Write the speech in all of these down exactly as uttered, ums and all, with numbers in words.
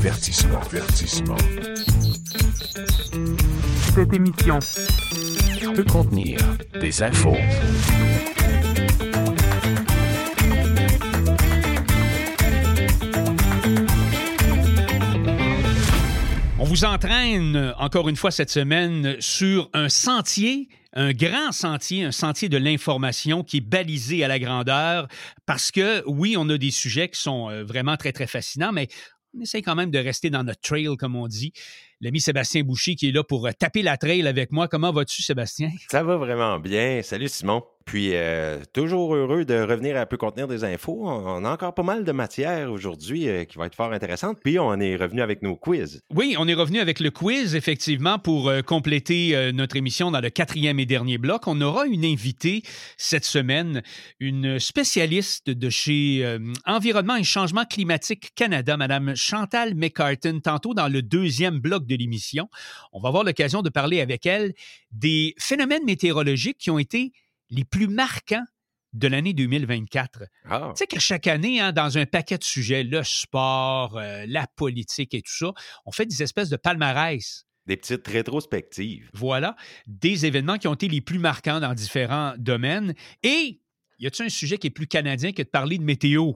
Avertissement, avertissement. Cette émission peut contenir des infos. On vous entraîne encore une fois cette semaine sur un sentier, un grand sentier, un sentier de l'information qui est balisé à la grandeur parce que, oui, on a des sujets qui sont vraiment très, très fascinants, mais on essaie quand même de rester dans notre trail, comme on dit. L'ami Sébastien Boucher qui est là pour taper la trail avec moi. Comment vas-tu, Sébastien? Ça va vraiment bien. Salut, Simon. Puis, euh, toujours heureux de revenir à peu contenir des infos. On a encore pas mal de matière aujourd'hui euh, qui va être fort intéressante. Puis, on est revenu avec nos quiz. Oui, on est revenu avec le quiz, effectivement, pour euh, compléter euh, notre émission dans le quatrième et dernier bloc. On aura une invitée cette semaine, une spécialiste de chez euh, Environnement et Changement climatique Canada, Mme Chantal McCartin, tantôt dans le deuxième bloc de l'émission. On va avoir l'occasion de parler avec elle des phénomènes météorologiques qui ont été les plus marquants de l'année deux mille vingt-quatre. Ah. Tu sais que chaque année, hein, dans un paquet de sujets, le sport, euh, la politique et tout ça, on fait des espèces de palmarès. Des petites rétrospectives. Voilà, des événements qui ont été les plus marquants dans différents domaines. Et y a-t-il un sujet qui est plus canadien que de parler de météo?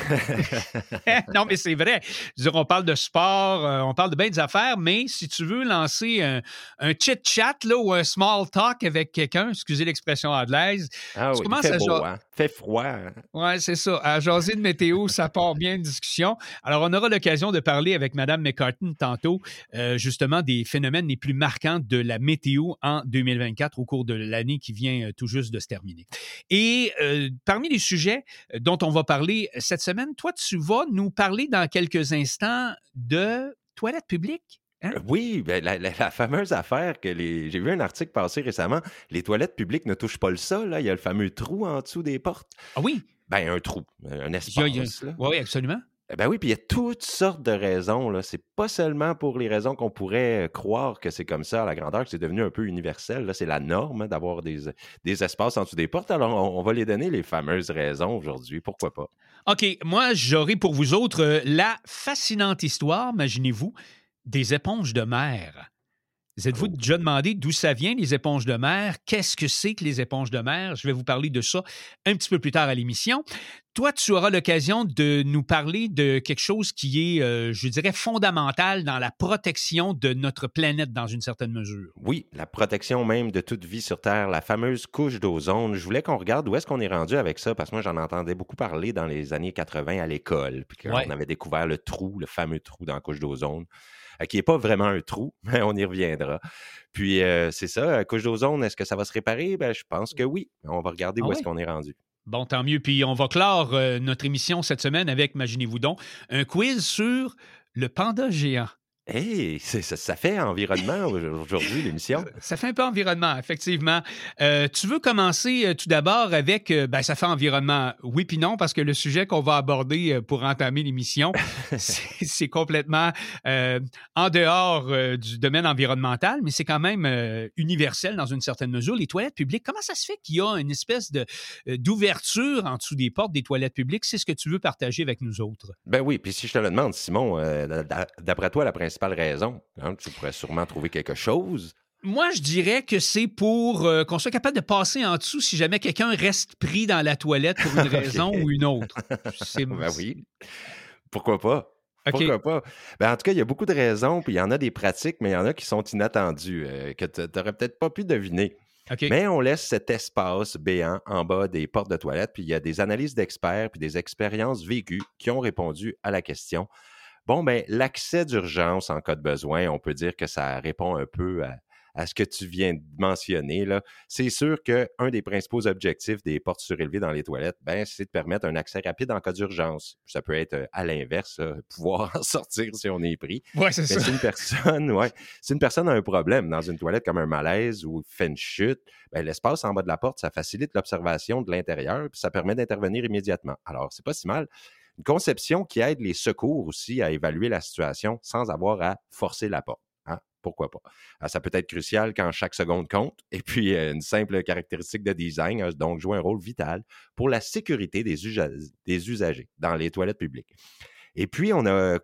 Non, mais c'est vrai. Je veux dire, on parle de sport, euh, on parle de bien des affaires, mais si tu veux lancer un, un chit-chat là, ou un small talk avec quelqu'un, excusez l'expression anglaise, ah tu oui, commences fait à beau, ja- hein? Fait froid. Hein? Oui, c'est ça. À jaser de météo, ça part bien de discussion. Alors, on aura l'occasion de parler avec Mme McCartin tantôt, euh, justement, des phénomènes les plus marquants de la météo en deux mille vingt-quatre au cours de l'année qui vient euh, tout juste de se terminer. Et euh, parmi les sujets dont on va parler cette semaine, toi, tu vas nous parler dans quelques instants de toilettes publiques. Hein? Oui, ben, la, la, la fameuse affaire que les... J'ai vu un article passer récemment. Les toilettes publiques ne touchent pas le sol. Là. Il y a le fameux trou en dessous des portes. Ah oui? Ben, un trou, un espace. Il y a, il y a... Là. Oui, absolument. Ben oui, puis il y a toutes sortes de raisons. Là. C'est pas seulement pour les raisons qu'on pourrait croire que c'est comme ça à la grandeur, que c'est devenu un peu universel. Là. C'est la norme hein, d'avoir des, des espaces en dessous des portes. Alors, on, on va les donner, les fameuses raisons aujourd'hui. Pourquoi pas? OK, moi, j'aurai pour vous autres euh, la fascinante histoire, imaginez-vous, des éponges de mer. Vous êtes-vous Oh. déjà demandé d'où ça vient, les éponges de mer? Qu'est-ce que c'est que les éponges de mer? Je vais vous parler de ça un petit peu plus tard à l'émission. Toi, tu auras l'occasion de nous parler de quelque chose qui est, euh, je dirais, fondamental dans la protection de notre planète dans une certaine mesure. Oui, la protection même de toute vie sur Terre, la fameuse couche d'ozone. Je voulais qu'on regarde où est-ce qu'on est rendu avec ça, parce que moi, j'en entendais beaucoup parler dans les années quatre-vingt à l'école, puis qu'on Ouais. avait découvert le trou, le fameux trou dans la couche d'ozone, euh, qui n'est pas vraiment un trou, mais on y reviendra. Puis, euh, c'est ça, la couche d'ozone, est-ce que ça va se réparer? Ben, je pense que oui. On va regarder Ah où ouais? est-ce qu'on est rendu. Bon, tant mieux. Puis on va clore euh, notre émission cette semaine avec, imaginez-vous donc, un quiz sur le panda géant. Hey, c'est, ça, ça fait environnement aujourd'hui, l'émission. Ça fait un peu environnement, effectivement. Euh, tu veux commencer euh, tout d'abord avec, euh, ben ça fait environnement, oui puis non, parce que le sujet qu'on va aborder euh, pour entamer l'émission, c'est, c'est complètement euh, en dehors euh, du domaine environnemental, mais c'est quand même euh, universel dans une certaine mesure. Les toilettes publiques, comment ça se fait qu'il y a une espèce de, euh, d'ouverture en dessous des portes des toilettes publiques? C'est ce que tu veux partager avec nous autres. Ben oui, puis si je te le demande, Simon, euh, d'après toi, la principale raison, hein, tu pourrais sûrement trouver quelque chose. Moi, je dirais que c'est pour euh, qu'on soit capable de passer en dessous si jamais quelqu'un reste pris dans la toilette pour une raison okay. ou une autre. C'est... Ben oui. Pourquoi pas? Okay. Pourquoi pas? Ben, en tout cas, il y a beaucoup de raisons, puis il y en a des pratiques, mais il y en a qui sont inattendues, euh, que tu n'aurais peut-être pas pu deviner. Okay. Mais on laisse cet espace béant en bas des portes de toilette, puis il y a des analyses d'experts, puis des expériences vécues qui ont répondu à la question. Bon, ben l'accès d'urgence en cas de besoin, on peut dire que ça répond un peu à, à ce que tu viens de mentionner, là. C'est sûr qu'un des principaux objectifs des portes surélevées dans les toilettes, ben, c'est de permettre un accès rapide en cas d'urgence. Ça peut être à l'inverse, là, pouvoir en sortir si on est pris. Ouais, c'est Mais ça. si une personne, ouais, si une personne a un problème dans une toilette comme un malaise ou fait une chute, ben, l'espace en bas de la porte, ça facilite l'observation de l'intérieur puis ça permet d'intervenir immédiatement. Alors, c'est pas si mal. Une conception qui aide les secours aussi à évaluer la situation sans avoir à forcer la porte. Hein? Pourquoi pas? Alors, ça peut être crucial quand chaque seconde compte. Et puis, euh, une simple caractéristique de design a donc joué un rôle vital pour la sécurité des, usa- des usagers dans les toilettes publiques. Et puis, on a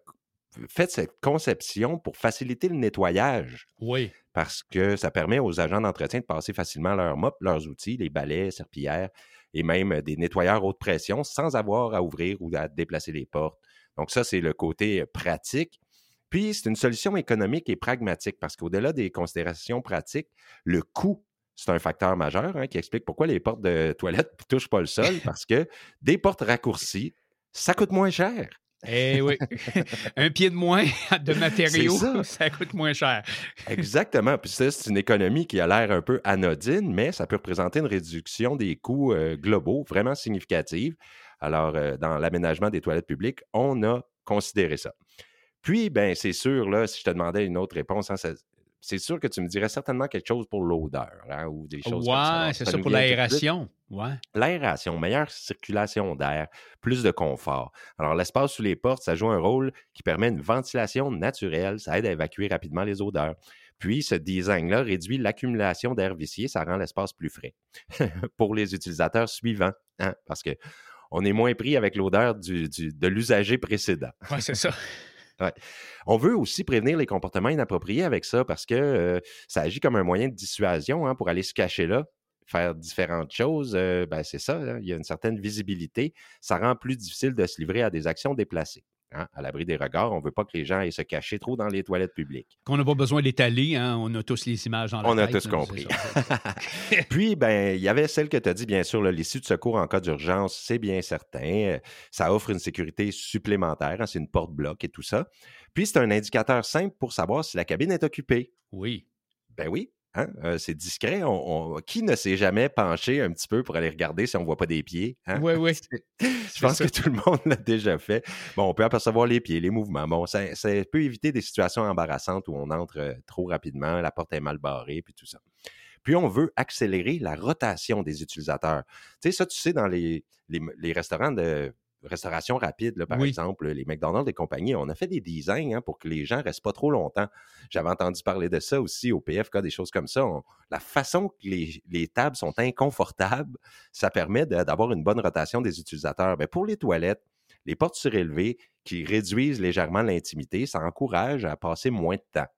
fait cette conception pour faciliter le nettoyage. Oui. Parce que ça permet aux agents d'entretien de passer facilement leurs mops, leurs outils, les balais, serpillères et même des nettoyeurs haute pression sans avoir à ouvrir ou à déplacer les portes. Donc ça, c'est le côté pratique. Puis, c'est une solution économique et pragmatique parce qu'au-delà des considérations pratiques, le coût, c'est un facteur majeur hein, qui explique pourquoi les portes de toilettes ne touchent pas le sol parce que des portes raccourcies, ça coûte moins cher. Eh oui, un pied de moins de matériaux, ça. ça coûte moins cher. Exactement. Puis ça, c'est une économie qui a l'air un peu anodine, mais ça peut représenter une réduction des coûts euh, globaux vraiment significative. Alors, euh, dans l'aménagement des toilettes publiques, on a considéré ça. Puis, ben c'est sûr, là, si je te demandais une autre réponse, hein, ça, c'est sûr que tu me dirais certainement quelque chose pour l'odeur hein, ou des choses ouais, comme ça. Ouais, c'est ça ça pour l'aération. Ouais. L'aération, meilleure circulation d'air, plus de confort. Alors, l'espace sous les portes, ça joue un rôle qui permet une ventilation naturelle. Ça aide à évacuer rapidement les odeurs. Puis, ce design-là réduit l'accumulation d'air vicié. Ça rend l'espace plus frais pour les utilisateurs suivants. Hein, parce qu'on est moins pris avec l'odeur du, du, de l'usager précédent. Oui, c'est ça. Ouais. On veut aussi prévenir les comportements inappropriés avec ça parce que euh, ça agit comme un moyen de dissuasion hein, pour aller se cacher là, faire différentes choses. Euh, ben c'est ça, hein, il y a une certaine visibilité. Ça rend plus difficile de se livrer à des actions déplacées. Hein, à l'abri des regards, on ne veut pas que les gens aillent se cacher trop dans les toilettes publiques. Qu'on n'a pas besoin d'étaler, hein, on a tous les images dans la on tête. On a tous là, compris. C'est ça, c'est ça. Puis, ben, il y avait celle que tu as dit, bien sûr, là, l'issue de secours en cas d'urgence, c'est bien certain. Ça offre une sécurité supplémentaire, hein, c'est une porte-bloc et tout ça. Puis, c'est un indicateur simple pour savoir si la cabine est occupée. Oui. Ben oui. Hein? Euh, c'est discret. On, on... Qui ne s'est jamais penché un petit peu pour aller regarder si on ne voit pas des pieds? Hein? Oui, oui. Je pense que tout le monde l'a déjà fait. Bon, on peut apercevoir les pieds, les mouvements. Bon, ça, ça peut éviter des situations embarrassantes où on entre euh, trop rapidement, la porte est mal barrée, puis tout ça. Puis, on veut accélérer la rotation des utilisateurs. Tu sais, ça, tu sais, dans les, les, les restaurants de restauration rapide, là, par oui. exemple, les McDonald's et compagnie, on a fait des designs hein, pour que les gens ne restent pas trop longtemps. J'avais entendu parler de ça aussi au P F K, des choses comme ça. On, la façon que les, les tables sont inconfortables, ça permet de, d'avoir une bonne rotation des utilisateurs. Bien, pour les toilettes, les portes surélevées qui réduisent légèrement l'intimité, ça encourage à passer moins de temps.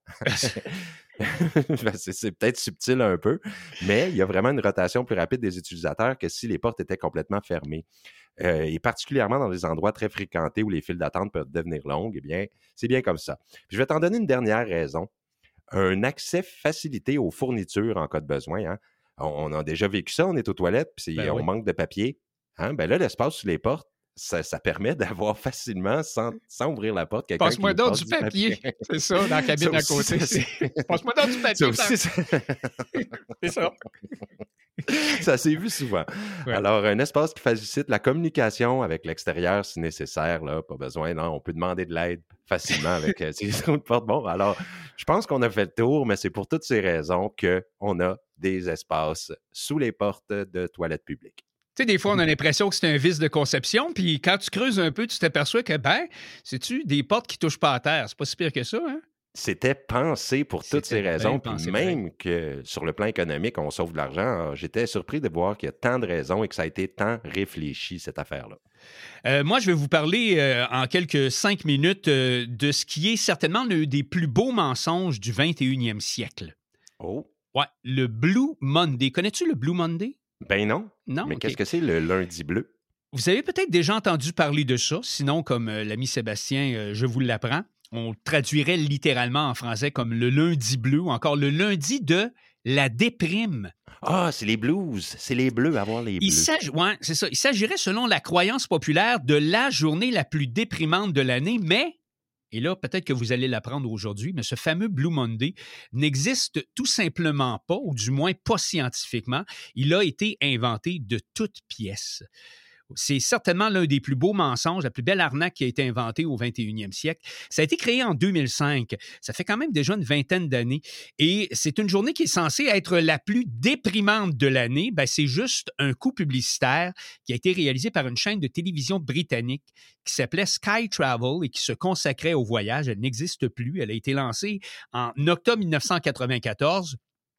c'est, c'est peut-être subtil un peu, mais il y a vraiment une rotation plus rapide des utilisateurs que si les portes étaient complètement fermées. Euh, et particulièrement dans les endroits très fréquentés où les files d'attente peuvent devenir longues, eh bien, c'est bien comme ça. Puis je vais t'en donner une dernière raison. Un accès facilité aux fournitures en cas de besoin. Hein. On, on a déjà vécu ça, on est aux toilettes, puis ben on oui. manque de papier. Hein? Ben là, l'espace sous les portes, Ça, ça permet d'avoir facilement, sans, sans ouvrir la porte, quelqu'un Passe-moi qui donc passe du du papier. papier. C'est ça, dans la cabine à côté. Passe-moi donc du papier. Ça aussi, ça... c'est ça. Ça s'est vu souvent. Ouais. Alors, un espace qui facilite la communication avec l'extérieur si nécessaire, là, pas besoin, non, on peut demander de l'aide facilement avec euh, ces autres portes. Bon, alors, je pense qu'on a fait le tour, mais c'est pour toutes ces raisons qu'on a des espaces sous les portes de toilettes publiques. Tu sais, des fois, on a l'impression que c'est un vice de conception, puis quand tu creuses un peu, tu t'aperçois que, ben, c'est-tu des portes qui touchent pas à terre? C'est pas si pire que ça, hein? C'était pensé pour C'était toutes ces raisons, puis même vrai. que sur le plan économique, on sauve de l'argent. Alors, j'étais surpris de voir qu'il y a tant de raisons et que ça a été tant réfléchi, cette affaire-là. Euh, moi, je vais vous parler euh, en quelques cinq minutes euh, de ce qui est certainement l'un des plus beaux mensonges du vingt et unième siècle. Oh! Ouais, le Blue Monday. Connais-tu le Blue Monday? Ben non. Non? Mais okay. qu'est-ce que c'est le lundi bleu? Vous avez peut-être déjà entendu parler de ça. Sinon, comme euh, l'ami Sébastien, euh, je vous l'apprends. On traduirait littéralement en français comme le lundi bleu ou encore le lundi de la déprime. Ah, c'est les blues. C'est les bleus, avoir les bleus. Il s'agit, ouais, c'est ça. Il s'agirait, selon la croyance populaire, de la journée la plus déprimante de l'année, mais, et là, peut-être que vous allez l'apprendre aujourd'hui, mais ce fameux Blue Monday n'existe tout simplement pas, ou du moins pas scientifiquement. Il a été inventé de toutes pièces. C'est certainement l'un des plus beaux mensonges, la plus belle arnaque qui a été inventée au vingt et unième siècle. Ça a été créé en deux mille cinq. Ça fait quand même déjà une vingtaine d'années. Et c'est une journée qui est censée être la plus déprimante de l'année. Ben, c'est juste un coup publicitaire qui a été réalisé par une chaîne de télévision britannique qui s'appelait Sky Travel et qui se consacrait au voyage. Elle n'existe plus. Elle a été lancée en octobre mille neuf cent quatre-vingt-quatorze.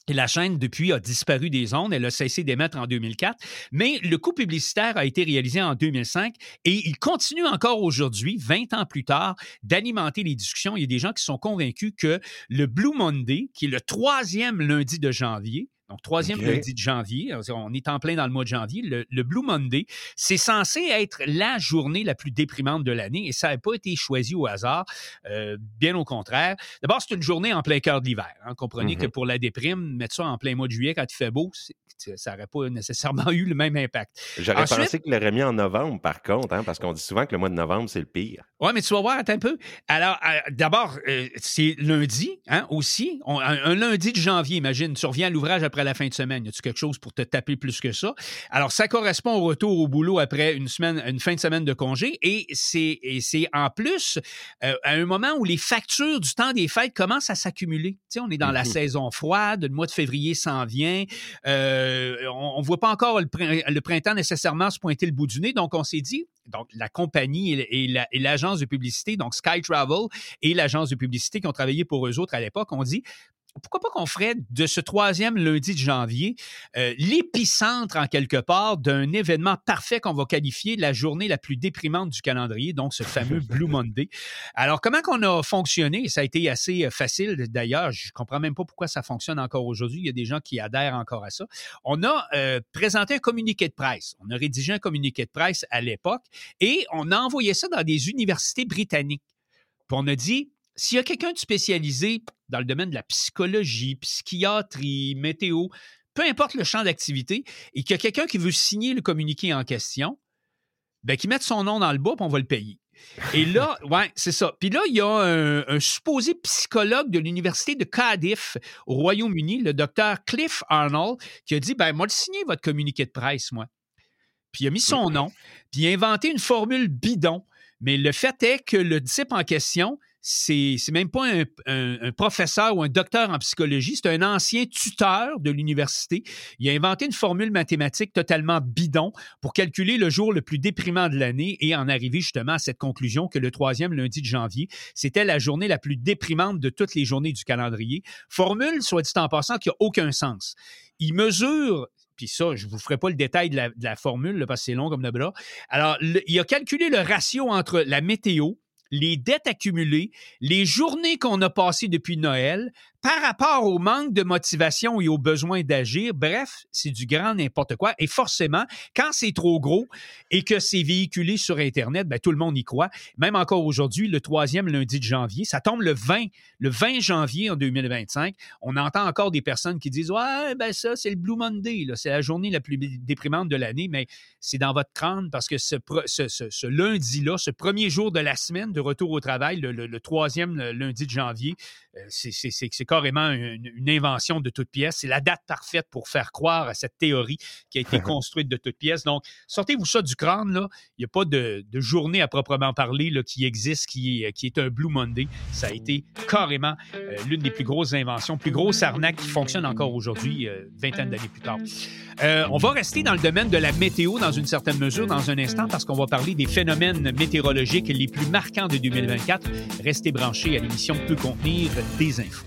Et la chaîne, depuis, a disparu des ondes. Elle a cessé d'émettre en deux mille quatre. Mais le coup publicitaire a été réalisé en deux mille cinq et il continue encore aujourd'hui, vingt ans plus tard, d'alimenter les discussions. Il y a des gens qui sont convaincus que le Blue Monday, qui est le troisième lundi de janvier, donc troisième okay. lundi de janvier, on est en plein dans le mois de janvier, le, le Blue Monday, c'est censé être la journée la plus déprimante de l'année et ça n'a pas été choisi au hasard, euh, bien au contraire. D'abord, c'est une journée en plein cœur de l'hiver. Hein. Comprenez mm-hmm. que pour la déprime, mettre ça en plein mois de juillet quand il fait beau, c'est, ça n'aurait pas nécessairement eu le même impact. J'aurais Ensuite, pensé qu'il l'aurait mis en novembre, par contre, hein, parce qu'on dit souvent que le mois de novembre, c'est le pire. Oui, mais tu vas voir, attends un peu. Alors, euh, d'abord, euh, c'est lundi, hein, aussi. On, un, un lundi de janvier, imagine, tu reviens à l'ouvrage après la fin de semaine. Y a-tu quelque chose pour te taper plus que ça? Alors, ça correspond au retour au boulot après une semaine, une fin de semaine de congé. Et c'est, et c'est en plus euh, à un moment où les factures du temps des fêtes commencent à s'accumuler. Tu sais, on est dans mmh. la saison froide, le mois de février s'en vient. Euh, on ne voit pas encore le, pr- le printemps nécessairement se pointer le bout du nez. Donc, on s'est dit, donc la compagnie et, la, et l'agence de publicité, donc Sky Travel et l'agence de publicité qui ont travaillé pour eux autres à l'époque, ont dit pourquoi pas qu'on ferait de ce troisième lundi de janvier euh, l'épicentre, en quelque part, d'un événement parfait qu'on va qualifier la journée la plus déprimante du calendrier, donc ce fameux Blue Monday. Alors, comment qu'on a fonctionné? Ça a été assez facile, d'ailleurs. Je ne comprends même pas pourquoi ça fonctionne encore aujourd'hui. Il y a des gens qui adhèrent encore à ça. On a euh, présenté un communiqué de presse. On a rédigé un communiqué de presse à l'époque et on a envoyé ça dans des universités britanniques. Puis on a dit, s'il y a quelqu'un de spécialisé dans le domaine de la psychologie, psychiatrie, météo, peu importe le champ d'activité, et qu'il y a quelqu'un qui veut signer le communiqué en question, bien, qu'il mette son nom dans le bas, puis on va le payer. Et là, ouais, c'est ça. Puis là, il y a un, un supposé psychologue de l'université de Cardiff au Royaume-Uni, le docteur Cliff Arnold, qui a dit, ben, moi, le signer votre communiqué de presse, moi. Puis il a mis son nom, puis il a inventé une formule bidon. Mais le fait est que le type en question, c'est, c'est même pas un, un, un professeur ou un docteur en psychologie, c'est un ancien tuteur de l'université. Il a inventé une formule mathématique totalement bidon pour calculer le jour le plus déprimant de l'année et en arriver justement à cette conclusion que le troisième lundi de janvier, c'était la journée la plus déprimante de toutes les journées du calendrier. Formule, soit dit en passant, qui n'a aucun sens. Il mesure... Puis ça, je ne vous ferai pas le détail de la, de la formule, là, parce que c'est long comme le bras. Alors, le, il a calculé le ratio entre la météo, les dettes accumulées, les journées qu'on a passées depuis Noël, par rapport au manque de motivation et au besoin d'agir. Bref, c'est du grand n'importe quoi. Et forcément, quand c'est trop gros et que c'est véhiculé sur Internet, ben, tout le monde y croit. Même encore aujourd'hui, le troisième lundi de janvier, ça tombe le vingt, le vingt janvier en deux mille vingt-cinq. On entend encore des personnes qui disent « Ouais, ben ça, c'est le Blue Monday, là. C'est la journée la plus déprimante de l'année. » Mais c'est dans votre crâne parce que ce, ce, ce, ce lundi-là, ce premier jour de la semaine de retour au travail, le, le, le troisième lundi de janvier, c'est, c'est, c'est, c'est carrément une, une invention de toutes pièces. C'est la date parfaite pour faire croire à cette théorie qui a été construite de toutes pièces. Donc, sortez-vous ça du crâne, là. Il n'y a pas de, de journée à proprement parler là, qui existe, qui est, qui est un Blue Monday. Ça a été carrément euh, l'une des plus grosses inventions, plus grosse arnaque qui fonctionne encore aujourd'hui, euh, vingtaine d'années plus tard. Euh, on va rester dans le domaine de la météo dans une certaine mesure dans un instant parce qu'on va parler des phénomènes météorologiques les plus marquants de deux mille vingt-quatre. Restez branchés à l'émission Peut contenir des infos.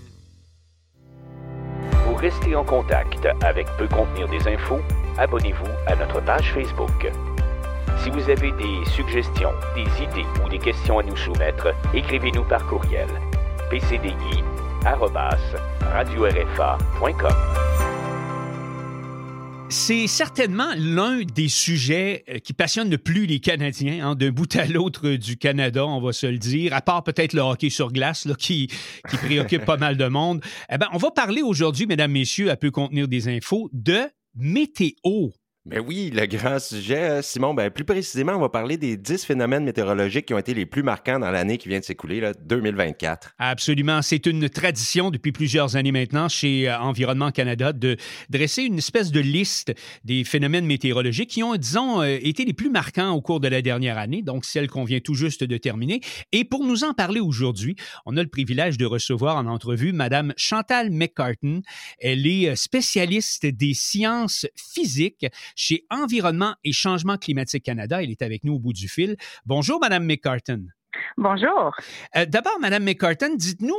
Pour rester en contact avec Peut contenir des infos, abonnez-vous à notre page Facebook. Si vous avez des suggestions, des idées ou des questions à nous soumettre, écrivez-nous par courriel p c d i arobase radio r f a point com. C'est certainement l'un des sujets qui passionne le plus les Canadiens, hein, d'un bout à l'autre du Canada, on va se le dire, à part peut-être le hockey sur glace là, qui, qui préoccupe pas mal de monde. Eh ben, on va parler aujourd'hui, mesdames, messieurs, à Peut contenir des infos, de météo. Ben oui, le grand sujet, Simon. Ben plus précisément, on va parler des dix phénomènes météorologiques qui ont été les plus marquants dans l'année qui vient de s'écouler, là, deux mille vingt-quatre. Absolument. C'est une tradition depuis plusieurs années maintenant chez Environnement Canada de dresser une espèce de liste des phénomènes météorologiques qui ont, disons, été les plus marquants au cours de la dernière année, donc celle qu'on vient tout juste de terminer. Et pour nous en parler aujourd'hui, on a le privilège de recevoir en entrevue Mme Chantal McCartan. Elle est spécialiste des sciences physiques chez Environnement et Changement climatique Canada. Elle est avec nous au bout du fil. Bonjour, Mme McCartan. Bonjour. Euh, d'abord, Mme McCartan, dites-nous,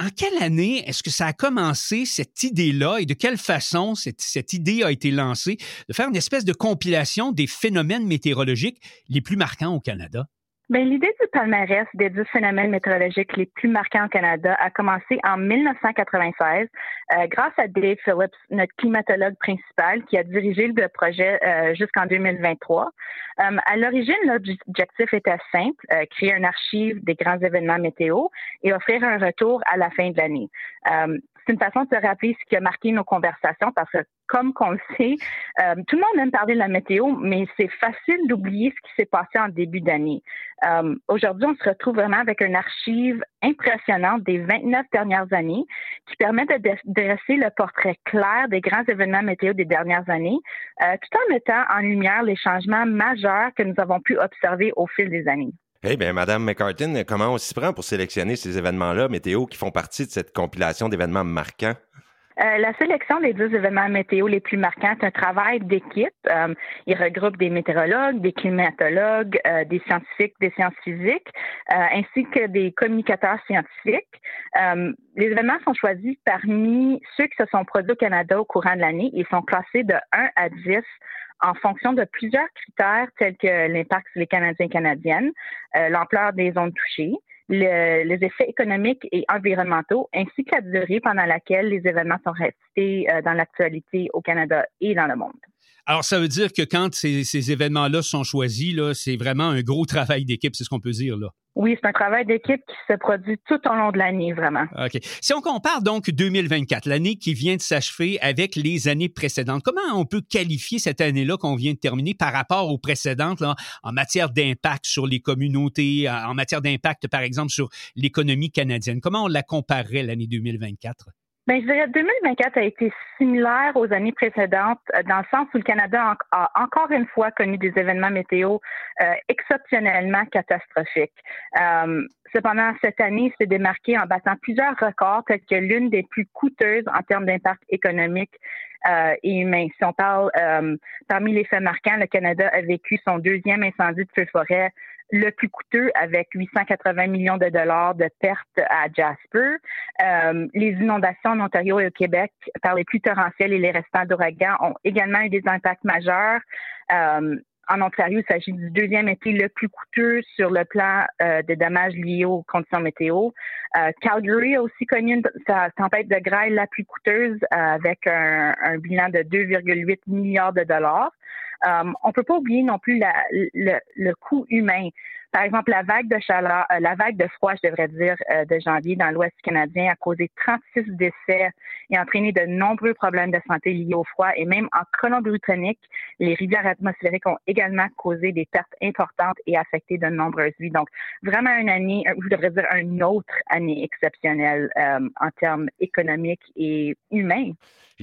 en quelle année est-ce que ça a commencé, cette idée-là, et de quelle façon cette, cette idée a été lancée de faire une espèce de compilation des phénomènes météorologiques les plus marquants au Canada? Bien, l'idée du palmarès des dix phénomènes météorologiques les plus marquants au Canada a commencé en dix-neuf cent quatre-vingt-seize euh, grâce à Dave Phillips, notre climatologue principal, qui a dirigé le projet euh, jusqu'en deux mille vingt-trois. Euh, à l'origine, l'objectif était simple, euh, créer une archive des grands événements météo et offrir un retour à la fin de l'année. Euh, c'est une façon de se rappeler ce qui a marqué nos conversations parce que, comme qu'on le sait, euh, tout le monde aime parler de la météo, mais c'est facile d'oublier ce qui s'est passé en début d'année. Euh, aujourd'hui, on se retrouve vraiment avec une archive impressionnante des vingt-neuf dernières années qui permet de dresser le portrait clair des grands événements météo des dernières années, euh, tout en mettant en lumière les changements majeurs que nous avons pu observer au fil des années. Eh bien, Madame McCartin, comment on s'y prend pour sélectionner ces événements-là, météo, qui font partie de cette compilation d'événements marquants? Euh, la sélection des dix événements météo les plus marquants est un travail d'équipe. Euh, il regroupe des météorologues, des climatologues, euh, des scientifiques, des sciences physiques, euh, ainsi que des communicateurs scientifiques. Euh, les événements sont choisis parmi ceux qui se sont produits au Canada au courant de l'année et sont classés de un à dix en fonction de plusieurs critères tels que l'impact sur les Canadiens et Canadiennes, euh, l'ampleur des zones touchées, le, les effets économiques et environnementaux, ainsi que la durée pendant laquelle les événements sont restés euh, dans l'actualité au Canada et dans le monde. Alors, ça veut dire que quand ces, ces événements-là sont choisis, là, c'est vraiment un gros travail d'équipe, c'est ce qu'on peut dire, là. Oui, c'est un travail d'équipe qui se produit tout au long de l'année, vraiment. OK. Si on compare donc deux mille vingt-quatre, l'année qui vient de s'achever avec les années précédentes, comment on peut qualifier cette année-là qu'on vient de terminer par rapport aux précédentes là, en matière d'impact sur les communautés, en matière d'impact, par exemple, sur l'économie canadienne? Comment on la comparerait, l'année deux mille vingt-quatre? Bien, je dirais que deux mille vingt-quatre a été similaire aux années précédentes dans le sens où le Canada a encore une fois connu des événements météo euh, exceptionnellement catastrophiques. Euh, cependant, cette année s'est démarquée en battant plusieurs records tels que l'une des plus coûteuses en termes d'impact économique euh, et humain. Si on parle, euh, parmi les faits marquants, le Canada a vécu son deuxième incendie de feu-forêt le plus coûteux avec huit cent quatre-vingts millions de dollars de pertes à Jasper. Euh, les inondations en Ontario et au Québec par les pluies torrentielles et les restants d'ouragans ont également eu des impacts majeurs. Euh, en Ontario, il s'agit du deuxième été le plus coûteux sur le plan euh, des dommages liés aux conditions météo. Euh, Calgary a aussi connu une, sa tempête de grêle la plus coûteuse euh, avec un, un bilan de deux virgule huit milliards de dollars. Um, on peut pas oublier non plus la, le, le coût humain. Par exemple, la vague de chaleur, euh, la vague de froid, je devrais dire, euh, de janvier dans l'Ouest canadien a causé trente-six décès et entraîné de nombreux problèmes de santé liés au froid. Et même en Colombie-Britannique, les rivières atmosphériques ont également causé des pertes importantes et affecté de nombreuses vies. Donc, vraiment une année, je devrais dire une autre année exceptionnelle euh, en termes économiques et humains.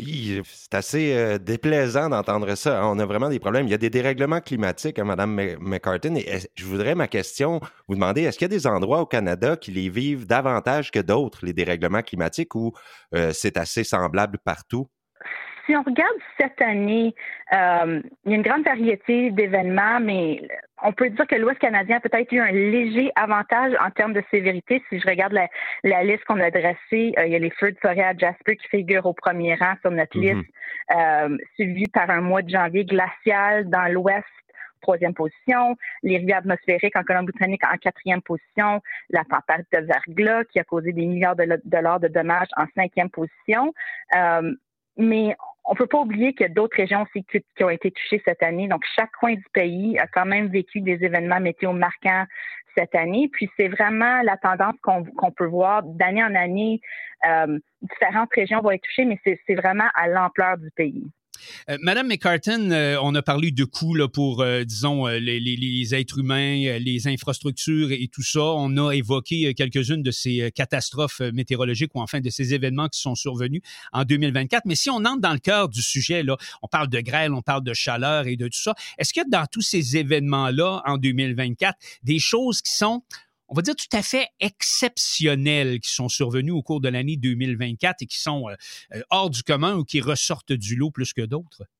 C'est assez euh, déplaisant d'entendre ça. On a vraiment des problèmes. Il y a des dérèglements climatiques, hein, Mme McCartin. Et je voudrais, ma question, vous demander, est-ce qu'il y a des endroits au Canada qui les vivent davantage que d'autres, les dérèglements climatiques, ou euh, c'est assez semblable partout? Si on regarde cette année, euh, il y a une grande variété d'événements, mais on peut dire que l'Ouest canadien a peut-être eu un léger avantage en termes de sévérité. Si je regarde la, la liste qu'on a dressée, euh, il y a les feux de forêt à Jasper qui figurent au premier rang sur notre mm-hmm. liste, euh, suivi par un mois de janvier glacial dans l'Ouest, troisième position, les rivières atmosphériques en Colombie-Britannique en quatrième position, la tempête de verglas qui a causé des milliards de dollars de dommages en cinquième position. Euh, mais on peut pas oublier qu'il y a d'autres régions aussi qui, qui ont été touchées cette année. Donc, chaque coin du pays a quand même vécu des événements météo marquants cette année. Puis, c'est vraiment la tendance qu'on, qu'on peut voir d'année en année. Euh, différentes régions vont être touchées, mais c'est, c'est vraiment à l'ampleur du pays. Euh, Madame McCartin, euh, on a parlé de coûts là, pour, euh, disons, euh, les, les, les êtres humains, euh, les infrastructures et tout ça. On a évoqué euh, quelques-unes de ces euh, catastrophes euh, météorologiques ou enfin de ces événements qui sont survenus en deux mille vingt-quatre. Mais si on entre dans le cœur du sujet, là, on parle de grêle, on parle de chaleur et de tout ça. Est-ce qu'il y a dans tous ces événements-là en deux mille vingt-quatre des choses qui sont, on va dire, tout à fait exceptionnelles qui sont survenues au cours de l'année deux mille vingt-quatre et qui sont euh, hors du commun ou qui ressortent du lot plus que d'autres?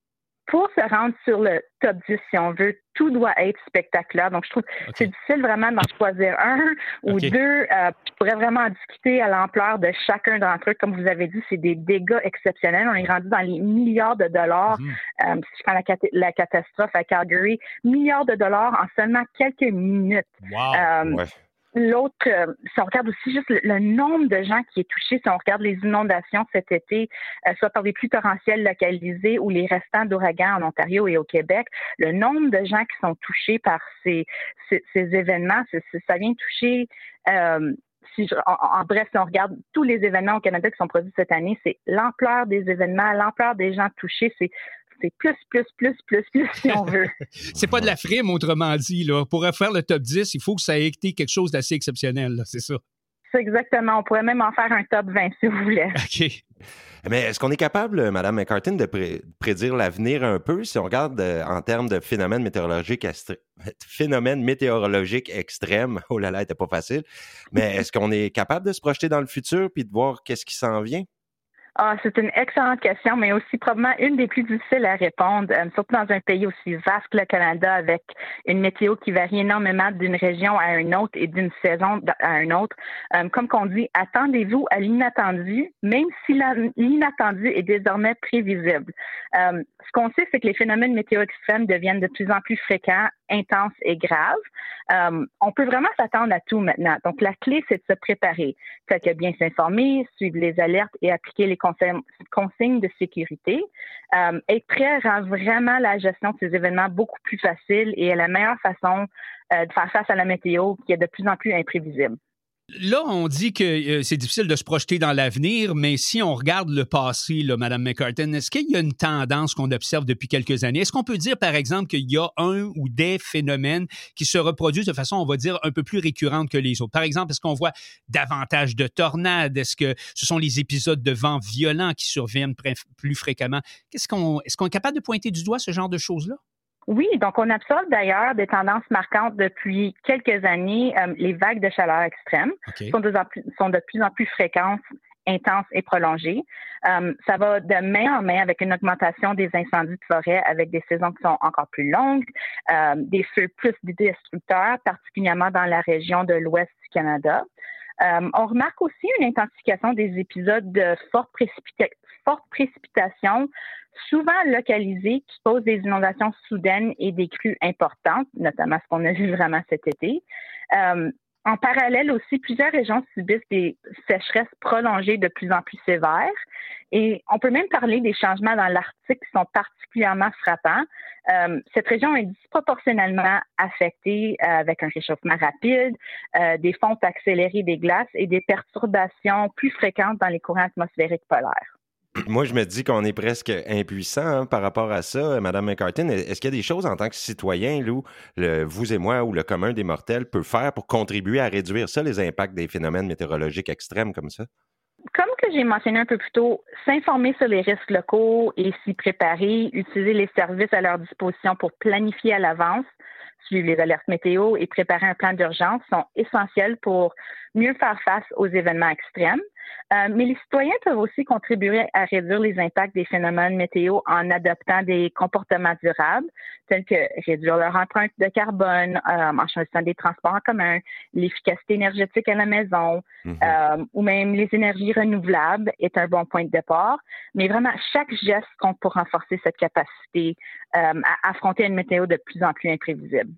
pour se rendre sur le top dix, si on veut, tout doit être spectaculaire. Donc, je trouve que okay. c'est difficile vraiment d'en choisir un ou okay. deux. Euh, je pourrais vraiment en discuter à l'ampleur de chacun d'entre eux. Comme vous avez dit, c'est des dégâts exceptionnels. On est rendu dans les milliards de dollars. Mm-hmm. Euh, si je prends la, cat- la catastrophe à Calgary, milliards de dollars en seulement quelques minutes. Wow! Euh, ouais. L'autre, euh, si on regarde aussi juste le, le nombre de gens qui est touché, si on regarde les inondations cet été, euh, soit par des pluies torrentielles localisées ou les restants d'ouragans en Ontario et au Québec, le nombre de gens qui sont touchés par ces, ces, ces événements, c'est, c'est, ça vient toucher... Euh, Si je, en, en bref, si on regarde tous les événements au Canada qui sont produits cette année, c'est l'ampleur des événements, l'ampleur des gens touchés, c'est c'est plus, plus, plus, plus, plus, si on veut. C'est pas de la frime, autrement dit. Là. Pour faire le top dix, il faut que ça ait été quelque chose d'assez exceptionnel, là, c'est ça? C'est exactement. On pourrait même en faire un top vingt, si vous voulez. OK. Mais est-ce qu'on est capable, Mme McCartin, de pré- prédire l'avenir un peu si on regarde euh, en termes de phénomènes météorologiques, astre- phénomènes météorologiques extrêmes? Oh là là, c'était pas facile. Mais est-ce qu'on est capable de se projeter dans le futur puis de voir qu'est-ce qui s'en vient? Ah, c'est une excellente question, mais aussi probablement une des plus difficiles à répondre, euh, surtout dans un pays aussi vaste que le Canada, avec une météo qui varie énormément d'une région à une autre et d'une saison à une autre. Euh, comme qu'on dit, attendez-vous à l'inattendu, même si la, l'inattendu est désormais prévisible. Euh, ce qu'on sait, c'est que les phénomènes météo extrêmes deviennent de plus en plus fréquents, intenses et graves. Euh, on peut vraiment s'attendre à tout maintenant. Donc, la clé, c'est de se préparer. Fait que bien s'informer, suivre les alertes et appliquer les consignes, consignes de sécurité. Euh, être prêt rend vraiment la gestion de ces événements beaucoup plus facile et est la meilleure façon euh, de faire face à la météo qui est de plus en plus imprévisible. Là, on dit que euh, c'est difficile de se projeter dans l'avenir, mais si on regarde le passé, là, Mme McCartin, est-ce qu'il y a une tendance qu'on observe depuis quelques années? Est-ce qu'on peut dire, par exemple, qu'il y a un ou des phénomènes qui se reproduisent de façon, on va dire, un peu plus récurrente que les autres? Par exemple, est-ce qu'on voit davantage de tornades? Est-ce que ce sont les épisodes de vent violents qui surviennent plus fréquemment? Qu'est-ce qu'on, est-ce qu'on est capable de pointer du doigt ce genre de choses-là? Oui, donc on observe d'ailleurs des tendances marquantes depuis quelques années. Euh, les vagues de chaleur extrêmes okay. sont, de plus, sont de plus en plus fréquentes, intenses et prolongées. Euh, ça va de main en main avec une augmentation des incendies de forêt avec des saisons qui sont encore plus longues, euh, des feux plus destructeurs, particulièrement dans la région de l'ouest du Canada. Euh, on remarque aussi une intensification des épisodes de forte, précipita- forte précipitation, souvent localisées, qui causent des inondations soudaines et des crues importantes, notamment ce qu'on a vu vraiment cet été. Euh, en parallèle aussi, plusieurs régions subissent des sécheresses prolongées de plus en plus sévères. Et on peut même parler des changements dans l'Arctique qui sont particulièrement frappants. Euh, cette région est disproportionnellement affectée euh, avec un réchauffement rapide, euh, des fontes accélérées des glaces et des perturbations plus fréquentes dans les courants atmosphériques polaires. Moi, je me dis qu'on est presque impuissant hein, par rapport à ça. Mme McCartin, est-ce qu'il y a des choses en tant que citoyen, Lou, le, vous et moi ou le commun des mortels peut faire pour contribuer à réduire ça, les impacts des phénomènes météorologiques extrêmes comme ça? Comme que j'ai mentionné un peu plus tôt, s'informer sur les risques locaux et s'y préparer, utiliser les services à leur disposition pour planifier à l'avance, suivre les alertes météo et préparer un plan d'urgence sont essentiels pour mieux faire face aux événements extrêmes. Euh, mais les citoyens peuvent aussi contribuer à réduire les impacts des phénomènes météo en adoptant des comportements durables, tels que réduire leur empreinte de carbone, euh, en choisissant des transports en commun, l'efficacité énergétique à la maison, mm-hmm. euh, ou même les énergies renouvelables est un bon point de départ. Mais vraiment, chaque geste compte pour renforcer cette capacité euh, à affronter une météo de plus en plus imprévisible.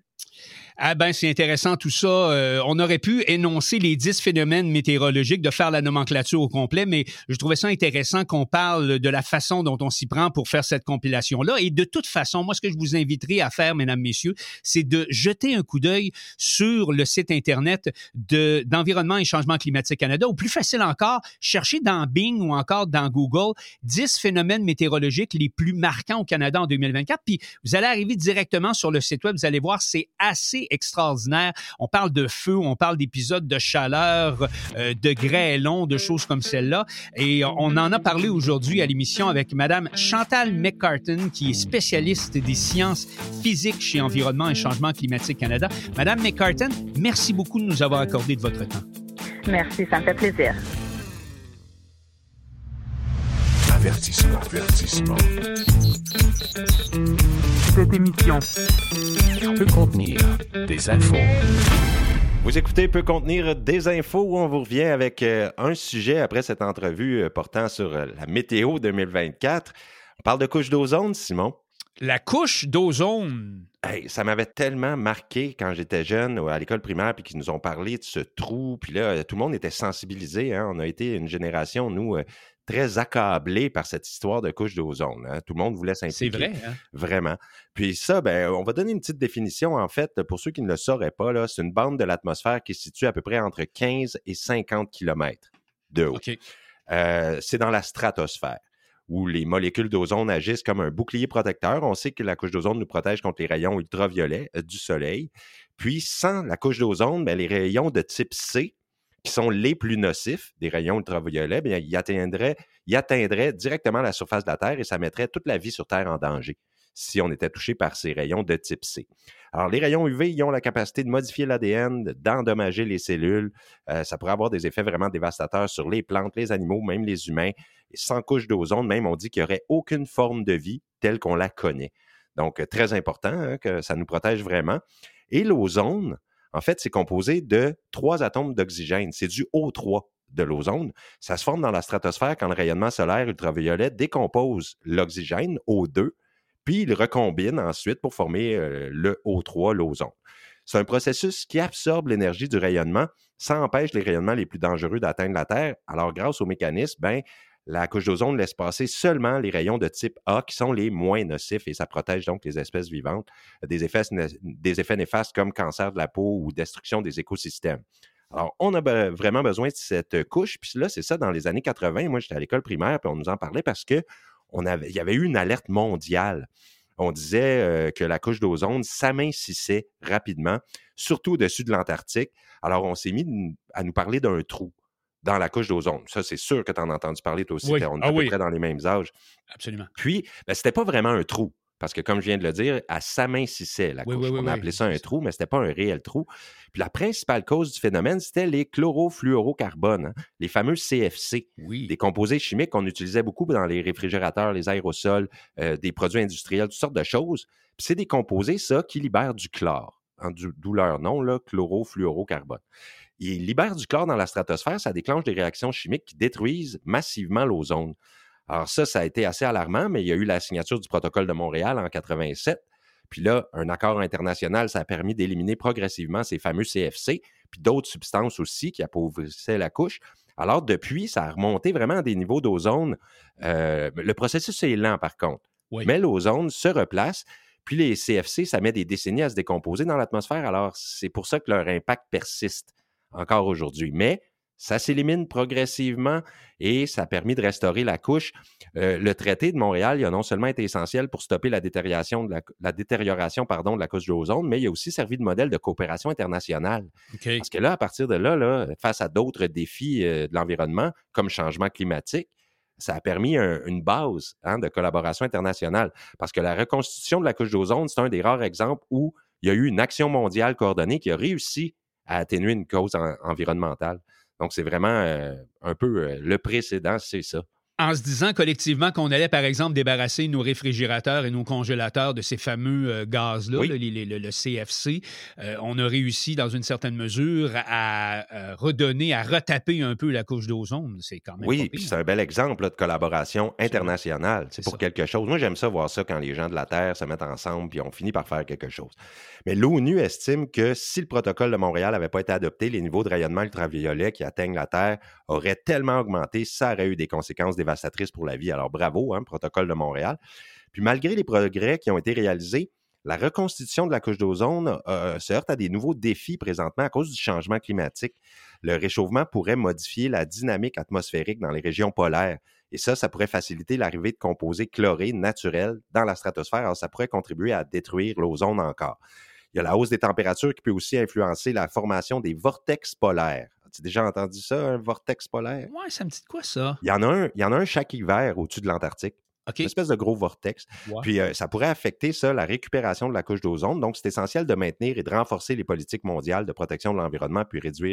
Ah ben, c'est intéressant tout ça. Euh, on aurait pu énoncer les dix phénomènes météorologiques, de faire la nomenclature au complet, mais je trouvais ça intéressant qu'on parle de la façon dont on s'y prend pour faire cette compilation-là. Et de toute façon, moi, ce que je vous inviterai à faire, mesdames, messieurs, c'est de jeter un coup d'œil sur le site Internet de, d'Environnement et Changement climatique Canada, ou plus facile encore, chercher dans Bing ou encore dans Google dix phénomènes météorologiques les plus marquants au Canada en deux mille vingt-quatre. Puis vous allez arriver directement sur le site web, vous allez voir, c'est assez extraordinaire. On parle de feu, on parle d'épisodes de chaleur, euh, de grêlons, de choses comme celle-là. Et on en a parlé aujourd'hui à l'émission avec Mme Chantal McCartin, qui est spécialiste des sciences physiques chez Environnement et Changement climatique Canada. Mme McCartin, merci beaucoup de nous avoir accordé de votre temps. Merci, ça me fait plaisir. Avertissement, avertissement. Cette émission peut contenir des infos. Vous écoutez peut contenir des infos où on vous revient avec euh, un sujet après cette entrevue euh, portant sur euh, la météo deux mille vingt-quatre. On parle de couche d'ozone, Simon. La couche d'ozone. Hey, ça m'avait tellement marqué quand j'étais jeune à l'école primaire puis qu'ils nous ont parlé de ce trou. Puis là, tout le monde était sensibilisé. Hein? On a été une génération, nous, euh, très accablés par cette histoire de couche d'ozone. Hein? Tout le monde voulait s'impliquer. C'est vrai, hein? Vraiment. Puis ça, ben, on va donner une petite définition. En fait, pour ceux qui ne le sauraient pas, là, c'est une bande de l'atmosphère qui se situe à peu près entre quinze et cinquante kilomètres de haut. OK. Euh, c'est dans la stratosphère, où les molécules d'ozone agissent comme un bouclier protecteur. On sait que la couche d'ozone nous protège contre les rayons ultraviolets euh, du soleil. Puis, sans la couche d'ozone, bien, les rayons de type C, qui sont les plus nocifs des rayons ultraviolets, bien, ils atteindraient, ils atteindraient directement la surface de la Terre et ça mettrait toute la vie sur Terre en danger si on était touché par ces rayons de type C. Alors, les rayons U V, ils ont la capacité de modifier l'A D N, d'endommager les cellules. Euh, ça pourrait avoir des effets vraiment dévastateurs sur les plantes, les animaux, même les humains. Et sans couche d'ozone, même, on dit qu'il n'y aurait aucune forme de vie telle qu'on la connaît. Donc, très important hein, que ça nous protège vraiment. Et l'ozone, en fait, c'est composé de trois atomes d'oxygène. C'est du O trois de l'ozone. Ça se forme dans la stratosphère quand le rayonnement solaire ultraviolet décompose l'oxygène, O deux, puis il recombine ensuite pour former euh, le O trois, l'ozone. C'est un processus qui absorbe l'énergie du rayonnement. Ça empêche les rayonnements les plus dangereux d'atteindre la Terre. Alors, grâce au mécanisme, ben, la couche d'ozone laisse passer seulement les rayons de type A qui sont les moins nocifs et ça protège donc les espèces vivantes des effets, des effets néfastes comme cancer de la peau ou destruction des écosystèmes. Alors, on a be- vraiment besoin de cette couche. Puis là, c'est ça, dans les années quatre-vingt, moi, j'étais à l'école primaire, puis on nous en parlait parce que on avait, il y avait eu une alerte mondiale. On disait euh, que la couche d'ozone s'amincissait rapidement, surtout au-dessus de l'Antarctique. Alors, on s'est mis à nous parler d'un trou dans la couche d'ozone. Ça, c'est sûr que tu en as entendu parler toi aussi. Oui. On est Ah à peu oui. près dans les mêmes âges. Absolument. Puis, ben, c'était pas vraiment un trou. Parce que, comme je viens de le dire, elle s'amincissait, la Oui, couche. oui, oui, on a oui. appelé ça un trou, mais ce n'était pas un réel trou. Puis la principale cause du phénomène, c'était les chlorofluorocarbones, hein, les fameux C F C, Oui. des composés chimiques qu'on utilisait beaucoup dans les réfrigérateurs, les aérosols, euh, des produits industriels, toutes sortes de choses. Puis c'est des composés, ça, qui libèrent du chlore, hein, du- d'où leur nom, là, chlorofluorocarbone. Ils libèrent du chlore dans la stratosphère, ça déclenche des réactions chimiques qui détruisent massivement l'ozone. Alors ça, ça a été assez alarmant, mais il y a eu la signature du protocole de Montréal en quatre-vingt-sept. Puis là, un accord international, ça a permis d'éliminer progressivement ces fameux C F C, puis d'autres substances aussi qui appauvrissaient la couche. Alors depuis, ça a remonté vraiment à des niveaux d'ozone. Euh, le processus est lent par contre, Oui. mais l'ozone se replace. Puis les C F C, ça met des décennies à se décomposer dans l'atmosphère. Alors c'est pour ça que leur impact persiste encore aujourd'hui. Mais ça s'élimine progressivement et ça a permis de restaurer la couche. Euh, le traité de Montréal, il a non seulement été essentiel pour stopper la détérioration, de la, la détérioration pardon, de la couche d'ozone, mais il a aussi servi de modèle de coopération internationale. OK. Parce que là, à partir de là, là face à d'autres défis euh, de l'environnement, comme le changement climatique, ça a permis un, une base hein, de collaboration internationale. Parce que la reconstitution de la couche d'ozone, c'est un des rares exemples où il y a eu une action mondiale coordonnée qui a réussi à atténuer une cause en, environnementale. Donc, c'est vraiment euh, un peu euh, le précédent, c'est ça. En se disant collectivement qu'on allait, par exemple, débarrasser nos réfrigérateurs et nos congélateurs de ces fameux euh, gaz-là, Oui. là, les- les- le, le C F C, euh, on a réussi, dans une certaine mesure, à, à redonner, à retaper un peu la couche d'ozone. C'est quand même Oui, pas puis pire. c'est un bel exemple là, de collaboration internationale. C'est C'est pour ça. quelque chose. Moi, j'aime ça voir ça quand les gens de la Terre se mettent ensemble puis on finit par faire quelque chose. Mais l'ONU estime que si le protocole de Montréal n'avait pas été adopté, les niveaux de rayonnement ultraviolet qui atteignent la Terre auraient tellement augmenté, ça aurait eu des conséquences dévastatrices pour la vie. Alors bravo, hein, protocole de Montréal. Puis malgré les progrès qui ont été réalisés, la reconstitution de la couche d'ozone euh, se heurte à des nouveaux défis présentement à cause du changement climatique. Le réchauffement pourrait modifier la dynamique atmosphérique dans les régions polaires. Et ça, ça pourrait faciliter l'arrivée de composés chlorés naturels dans la stratosphère. Alors, ça pourrait contribuer à détruire l'ozone encore. Il y a la hausse des températures qui peut aussi influencer la formation des vortex polaires. As-tu déjà entendu ça, un vortex polaire? Ouais, ça me dit de quoi, ça? Il y en a un, il y en a un chaque hiver au-dessus de l'Antarctique. OK. Une espèce de gros vortex. Wow. Puis euh, ça pourrait affecter ça, la récupération de la couche d'ozone. Donc, c'est essentiel de maintenir et de renforcer les politiques mondiales de protection de l'environnement puis réduire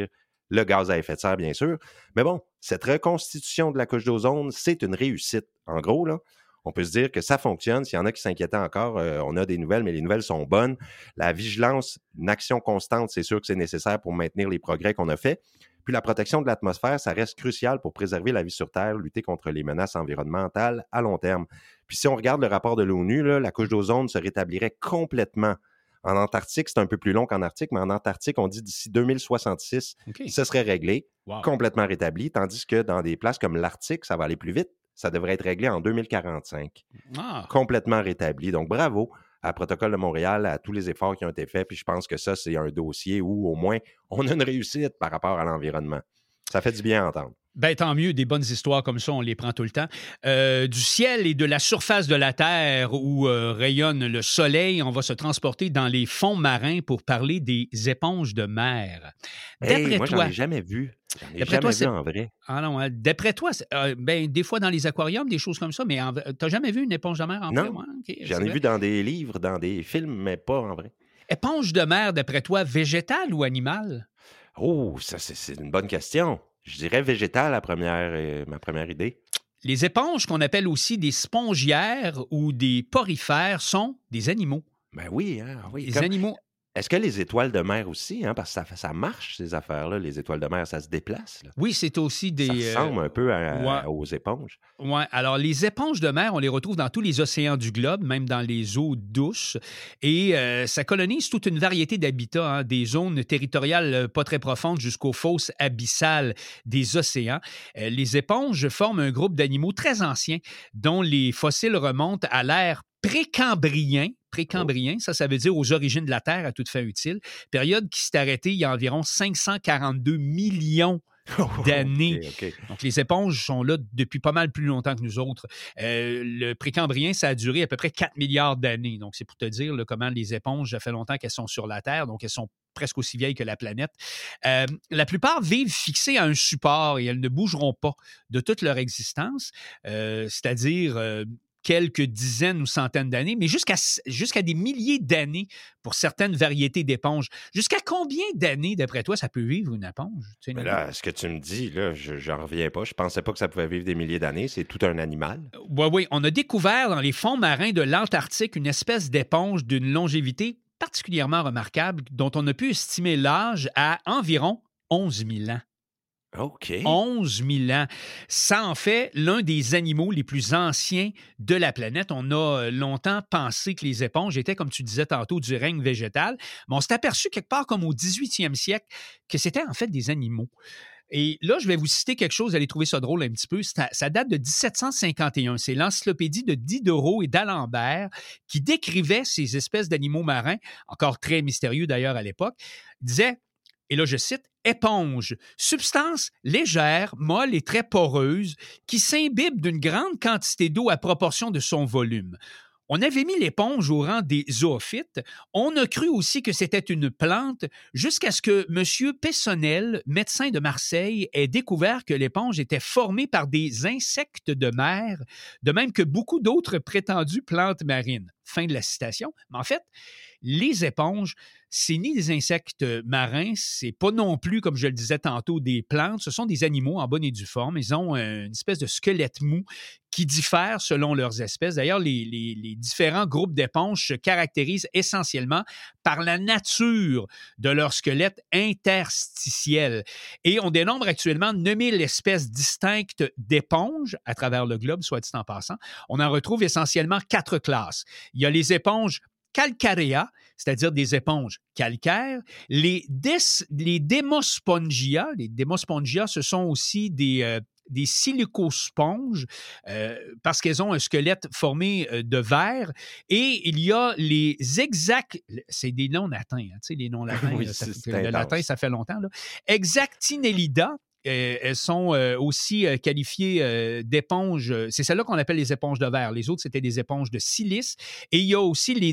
le gaz à effet de serre, bien sûr. Mais bon, cette reconstitution de la couche d'ozone, c'est une réussite. En gros, là, on peut se dire que ça fonctionne. S'il y en a qui s'inquiétaient encore, euh, on a des nouvelles, mais les nouvelles sont bonnes. La vigilance, une action constante, c'est sûr que c'est nécessaire pour maintenir les progrès qu'on a faits. Puis la protection de l'atmosphère, ça reste crucial pour préserver la vie sur Terre, lutter contre les menaces environnementales à long terme. Puis si on regarde le rapport de l'ONU, là, la couche d'ozone se rétablirait complètement. En Antarctique, c'est un peu plus long qu'en Arctique, mais en Antarctique, on dit d'ici deux mille soixante-six, okay. ce serait réglé, wow. complètement rétabli, tandis que dans des places comme l'Arctique, ça va aller plus vite. Ça devrait être réglé en deux mille quarante-cinq. Ah. Complètement rétabli. Donc, bravo à Protocole de Montréal, à tous les efforts qui ont été faits. Puis je pense que ça, c'est un dossier où, au moins, on a une réussite par rapport à l'environnement. Ça fait du bien à entendre. Ben, tant mieux, des bonnes histoires comme ça, on les prend tout le temps. Euh, du ciel et de la surface de la Terre où euh, rayonne le soleil, on va se transporter dans les fonds marins pour parler des éponges de mer. D'après hey, moi, toi, j'en ai jamais vu. J'en ai jamais toi, vu en vrai. Ah non, hein, d'après toi, euh, ben, des fois dans les aquariums, des choses comme ça, mais en... t'as jamais vu une éponge de mer en non, vrai? Non, okay, j'en ai vrai. vu dans des livres, dans des films, mais pas en vrai. Éponge de mer, d'après toi, végétale ou animale? Oh, ça, c'est, c'est une bonne question. Je dirais végétal, la première, euh, ma première idée. Les éponges, qu'on appelle aussi des spongiaires ou des porifères, sont des animaux. Ben oui, hein, oui. Des Comme... animaux. Est-ce que les étoiles de mer aussi, hein, parce que ça, ça marche, ces affaires-là, les étoiles de mer, ça se déplace? Là. Oui, c'est aussi des... Ça ressemble euh, un peu à, ouais. à, aux éponges. Oui, alors les éponges de mer, on les retrouve dans tous les océans du globe, même dans les eaux douces, et euh, ça colonise toute une variété d'habitats, hein, des zones territoriales pas très profondes jusqu'aux fosses abyssales des océans. Euh, les éponges forment un groupe d'animaux très anciens, dont les fossiles remontent à l'ère précambrien. Précambrien, ça, ça veut dire aux origines de la Terre à toute fin utile. Période qui s'est arrêtée il y a environ cinq cent quarante-deux millions d'années. Oh, okay, okay. Donc, les éponges sont là depuis pas mal plus longtemps que nous autres. Euh, le précambrien, ça a duré à peu près quatre milliards d'années. Donc, c'est pour te dire là, comment les éponges, ça fait longtemps qu'elles sont sur la Terre, donc elles sont presque aussi vieilles que la planète. Euh, la plupart vivent fixées à un support et elles ne bougeront pas de toute leur existence, euh, c'est-à-dire... Euh, quelques dizaines ou centaines d'années, mais jusqu'à, jusqu'à des milliers d'années pour certaines variétés d'éponges. Jusqu'à combien d'années, d'après toi, ça peut vivre une éponge? Tu sais, mais là, ce que tu me dis, là, je n'en reviens pas. Je ne pensais pas que ça pouvait vivre des milliers d'années. C'est tout un animal. Oui, oui. On a découvert dans les fonds marins de l'Antarctique une espèce d'éponge d'une longévité particulièrement remarquable dont on a pu estimer l'âge à environ onze mille ans. OK. onze mille ans. Ça en fait l'un des animaux les plus anciens de la planète. On a longtemps pensé que les éponges étaient, comme tu disais tantôt, du règne végétal. Mais on s'est aperçu quelque part comme au dix-huitième siècle que c'était en fait des animaux. Et là, je vais vous citer quelque chose, vous allez trouver ça drôle un petit peu. Ça, ça date de dix-sept cent cinquante et un. C'est l'encyclopédie de Diderot et d'Alembert qui décrivait ces espèces d'animaux marins, encore très mystérieux d'ailleurs à l'époque, disait, et là je cite, « Éponge, substance légère, molle et très poreuse qui s'imbibe d'une grande quantité d'eau à proportion de son volume. » On avait mis l'éponge au rang des zoophytes. On a cru aussi que c'était une plante jusqu'à ce que M. Pessonnel, médecin de Marseille, ait découvert que l'éponge était formée par des insectes de mer, de même que beaucoup d'autres prétendues plantes marines. Fin de la citation. Mais en fait, les éponges, c'est ni des insectes marins, c'est pas non plus, comme je le disais tantôt, des plantes. Ce sont des animaux en bonne et due forme. Ils ont une espèce de squelette mou qui diffère selon leurs espèces. D'ailleurs, les, les, les différents groupes d'éponges se caractérisent essentiellement par la nature de leur squelette interstitiel. Et on dénombre actuellement neuf mille espèces distinctes d'éponges à travers le globe, soit dit en passant. On en retrouve essentiellement quatre classes. Il y a les éponges Calcarea, c'est-à-dire des éponges calcaires. Les, des, les Demospongia, les Demospongia, ce sont aussi des... Euh, des silicosponges euh, parce qu'elles ont un squelette formé euh, de verre. Et il y a les exact... C'est des noms latins, hein, tu sais, les noms latins. Oui, là, ça, c'est le latin, ça fait longtemps. Là. Exactinellida. Euh, elles sont euh, aussi euh, qualifiées euh, d'éponges. C'est celles-là qu'on appelle les éponges de verre. Les autres, c'était des éponges de silice. Et il y a aussi les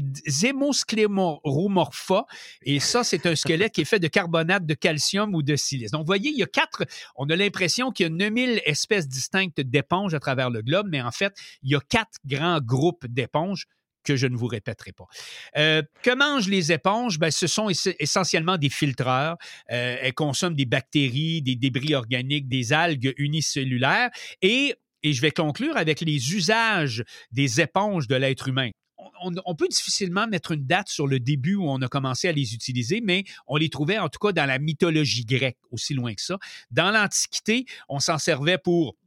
Hémoscleromorpha. Et ça, c'est un squelette qui est fait de carbonate de calcium ou de silice. Donc, vous voyez, il y a quatre... On a l'impression qu'il y a neuf mille espèces distinctes d'éponges à travers le globe, mais en fait, il y a quatre grands groupes d'éponges que je ne vous répéterai pas. Euh, que mangent les éponges? Ben, ce sont ess- essentiellement des filtreurs. Euh, elles consomment des bactéries, des débris organiques, des algues unicellulaires. Et, et je vais conclure avec les usages des éponges de l'être humain. On, on peut difficilement mettre une date sur le début où on a commencé à les utiliser, mais on les trouvait en tout cas dans la mythologie grecque, aussi loin que ça. Dans l'Antiquité, on s'en servait pour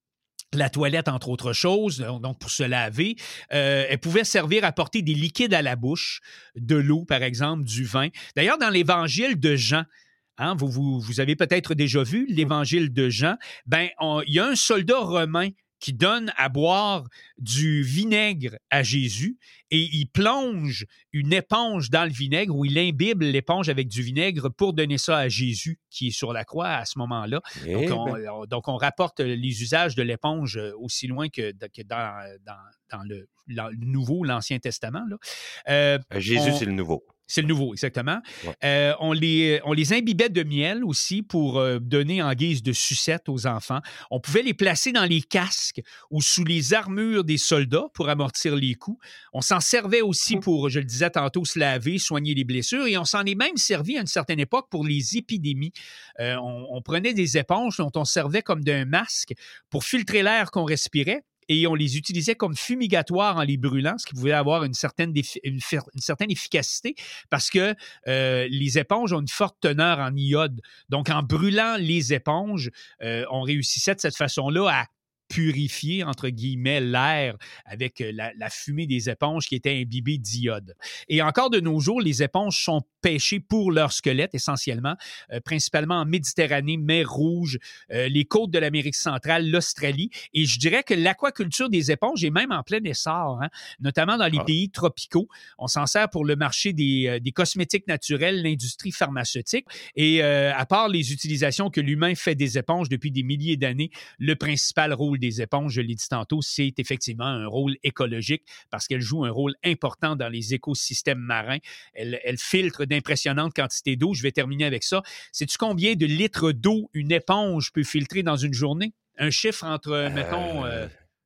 la toilette, entre autres choses, donc pour se laver. Euh, elle pouvait servir à porter des liquides à la bouche, de l'eau, par exemple, du vin. D'ailleurs, dans l'Évangile de Jean, hein, vous, vous, vous avez peut-être déjà vu l'Évangile de Jean, ben, on, il y a un soldat romain qui donne à boire du vinaigre à Jésus et il plonge une éponge dans le vinaigre ou il imbibe l'éponge avec du vinaigre pour donner ça à Jésus qui est sur la croix à ce moment-là. Eh Donc on, ben. on, donc, on rapporte les usages de l'éponge aussi loin que, que dans, dans, dans le, le Nouveau, l'Ancien Testament. Là. Euh, Jésus, on, c'est le nouveau. C'est le nouveau, exactement. Ouais. Euh, on, les, on les imbibait de miel aussi pour euh, donner en guise de sucette aux enfants. On pouvait les placer dans les casques ou sous les armures des soldats pour amortir les coups. On s'en servait aussi pour, je le disais tantôt, se laver, soigner les blessures. Et on s'en est même servi à une certaine époque pour les épidémies. Euh, on, on prenait des éponges dont on servait comme d'un masque pour filtrer l'air qu'on respirait. Et on les utilisait comme fumigatoires en les brûlant, ce qui pouvait avoir une certaine, défi- une, une certaine efficacité parce que euh, les éponges ont une forte teneur en iode. Donc, en brûlant les éponges, euh, on réussissait de cette façon-là à purifier, entre guillemets, l'air avec la, la fumée des éponges qui était imbibée d'iode. Et encore de nos jours, les éponges sont pêchées pour leur squelette essentiellement, euh, principalement en Méditerranée, mer Rouge, euh, les côtes de l'Amérique centrale, l'Australie. Et je dirais que l'aquaculture des éponges est même en plein essor, hein, notamment dans les ah. pays tropicaux. On s'en sert pour le marché des, euh, des cosmétiques naturels, l'industrie pharmaceutique. Et euh, à part les utilisations que l'humain fait des éponges depuis des milliers d'années, le principal rôle des éponges, je l'ai dit tantôt, c'est effectivement un rôle écologique parce qu'elle joue un rôle important dans les écosystèmes marins. Elle, elle filtre d'impressionnantes quantités d'eau. Je vais terminer avec ça. Sais-tu combien de litres d'eau une éponge peut filtrer dans une journée? Un chiffre entre, euh, mettons... Euh...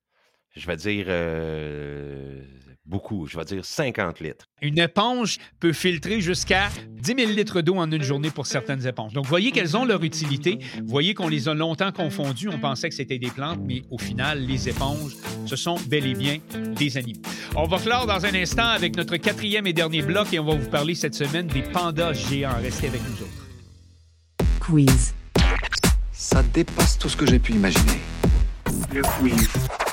Je vais dire... Euh... Beaucoup, je vais dire cinquante litres. Une éponge peut filtrer jusqu'à dix mille litres d'eau en une journée pour certaines éponges. Donc, voyez qu'elles ont leur utilité. Voyez qu'on les a longtemps confondues. On pensait que c'était des plantes, mais au final, les éponges, ce sont bel et bien des animaux. On va clore dans un instant avec notre quatrième et dernier bloc et on va vous parler cette semaine des pandas géants. Restez avec nous autres. Quiz. Ça dépasse tout ce que j'ai pu imaginer. Le quiz.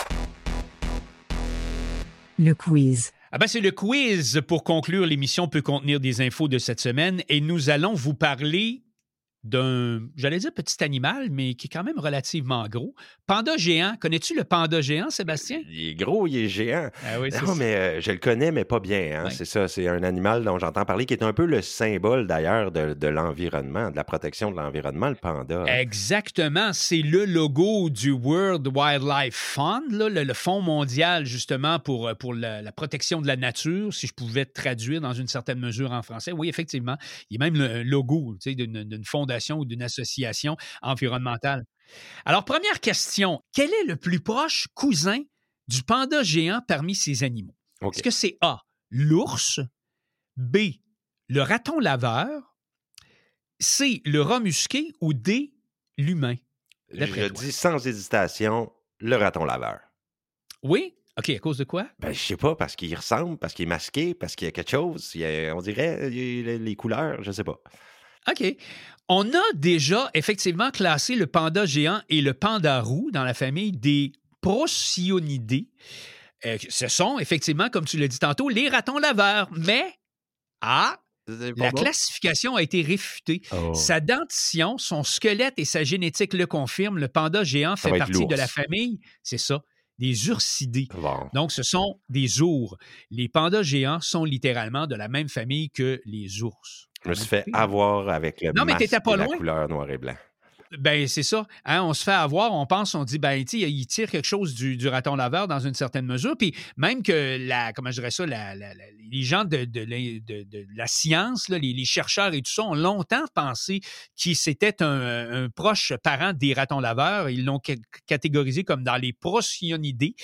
Le quiz. Ah ben c'est le quiz pour conclure l'émission peut contenir des infos de cette semaine et nous allons vous parler d'un, j'allais dire petit animal, mais qui est quand même relativement gros. Panda géant. Connais-tu le panda géant, Sébastien? Il est gros, il est géant. Ah oui, c'est non, ça. mais euh, je le connais, mais pas bien. Hein? Ouais. C'est ça, c'est un animal dont j'entends parler, qui est un peu le symbole, d'ailleurs, de, de l'environnement, de la protection de l'environnement, le panda. Exactement. C'est le logo du World Wildlife Fund, là, le, le Fonds mondial, justement, pour, pour la, la protection de la nature, si je pouvais traduire dans une certaine mesure en français. Oui, effectivement. Il y a même le logo, tu sais, d'une, d'une fondation ou d'une association environnementale. Alors, première question. Quel est le plus proche cousin du panda géant parmi ces animaux? Okay. Est-ce que c'est A, l'ours, B, le raton laveur, C, le rat musqué ou D, l'humain? Je toi? dis sans hésitation, le raton laveur. Oui? OK, à cause de quoi? Ben, je sais pas, parce qu'il ressemble, parce qu'il est masqué, parce qu'il y a quelque chose. Il y a, on dirait les, les couleurs, je sais pas. OK. On a déjà effectivement classé le panda géant et le panda roux dans la famille des Procyon-idés. Euh, ce sont effectivement, comme tu l'as dit tantôt, les ratons laveurs. Mais, ah, la bon. classification a été réfutée. Oh. Sa dentition, son squelette et sa génétique le confirment. Le panda géant fait partie de la famille, c'est ça, des ursidés. Bon. Donc, ce sont des ours. Les pandas géants sont littéralement de la même famille que les ours. Je me suis fait avoir avec le non, masque mais pas et la loin. couleur noir et blanc. Ben c'est ça. Hein, on se fait avoir, on pense, on dit, ben tu sais, il tire quelque chose du, du raton laveur dans une certaine mesure. Puis même que la, comment je dirais ça, la, la, la, les gens de, de, de, de, de la science, là, les, les chercheurs et tout ça, ont longtemps pensé qu'il c'était un, un proche parent des ratons laveurs. Ils l'ont catégorisé comme dans les Procyon-idés.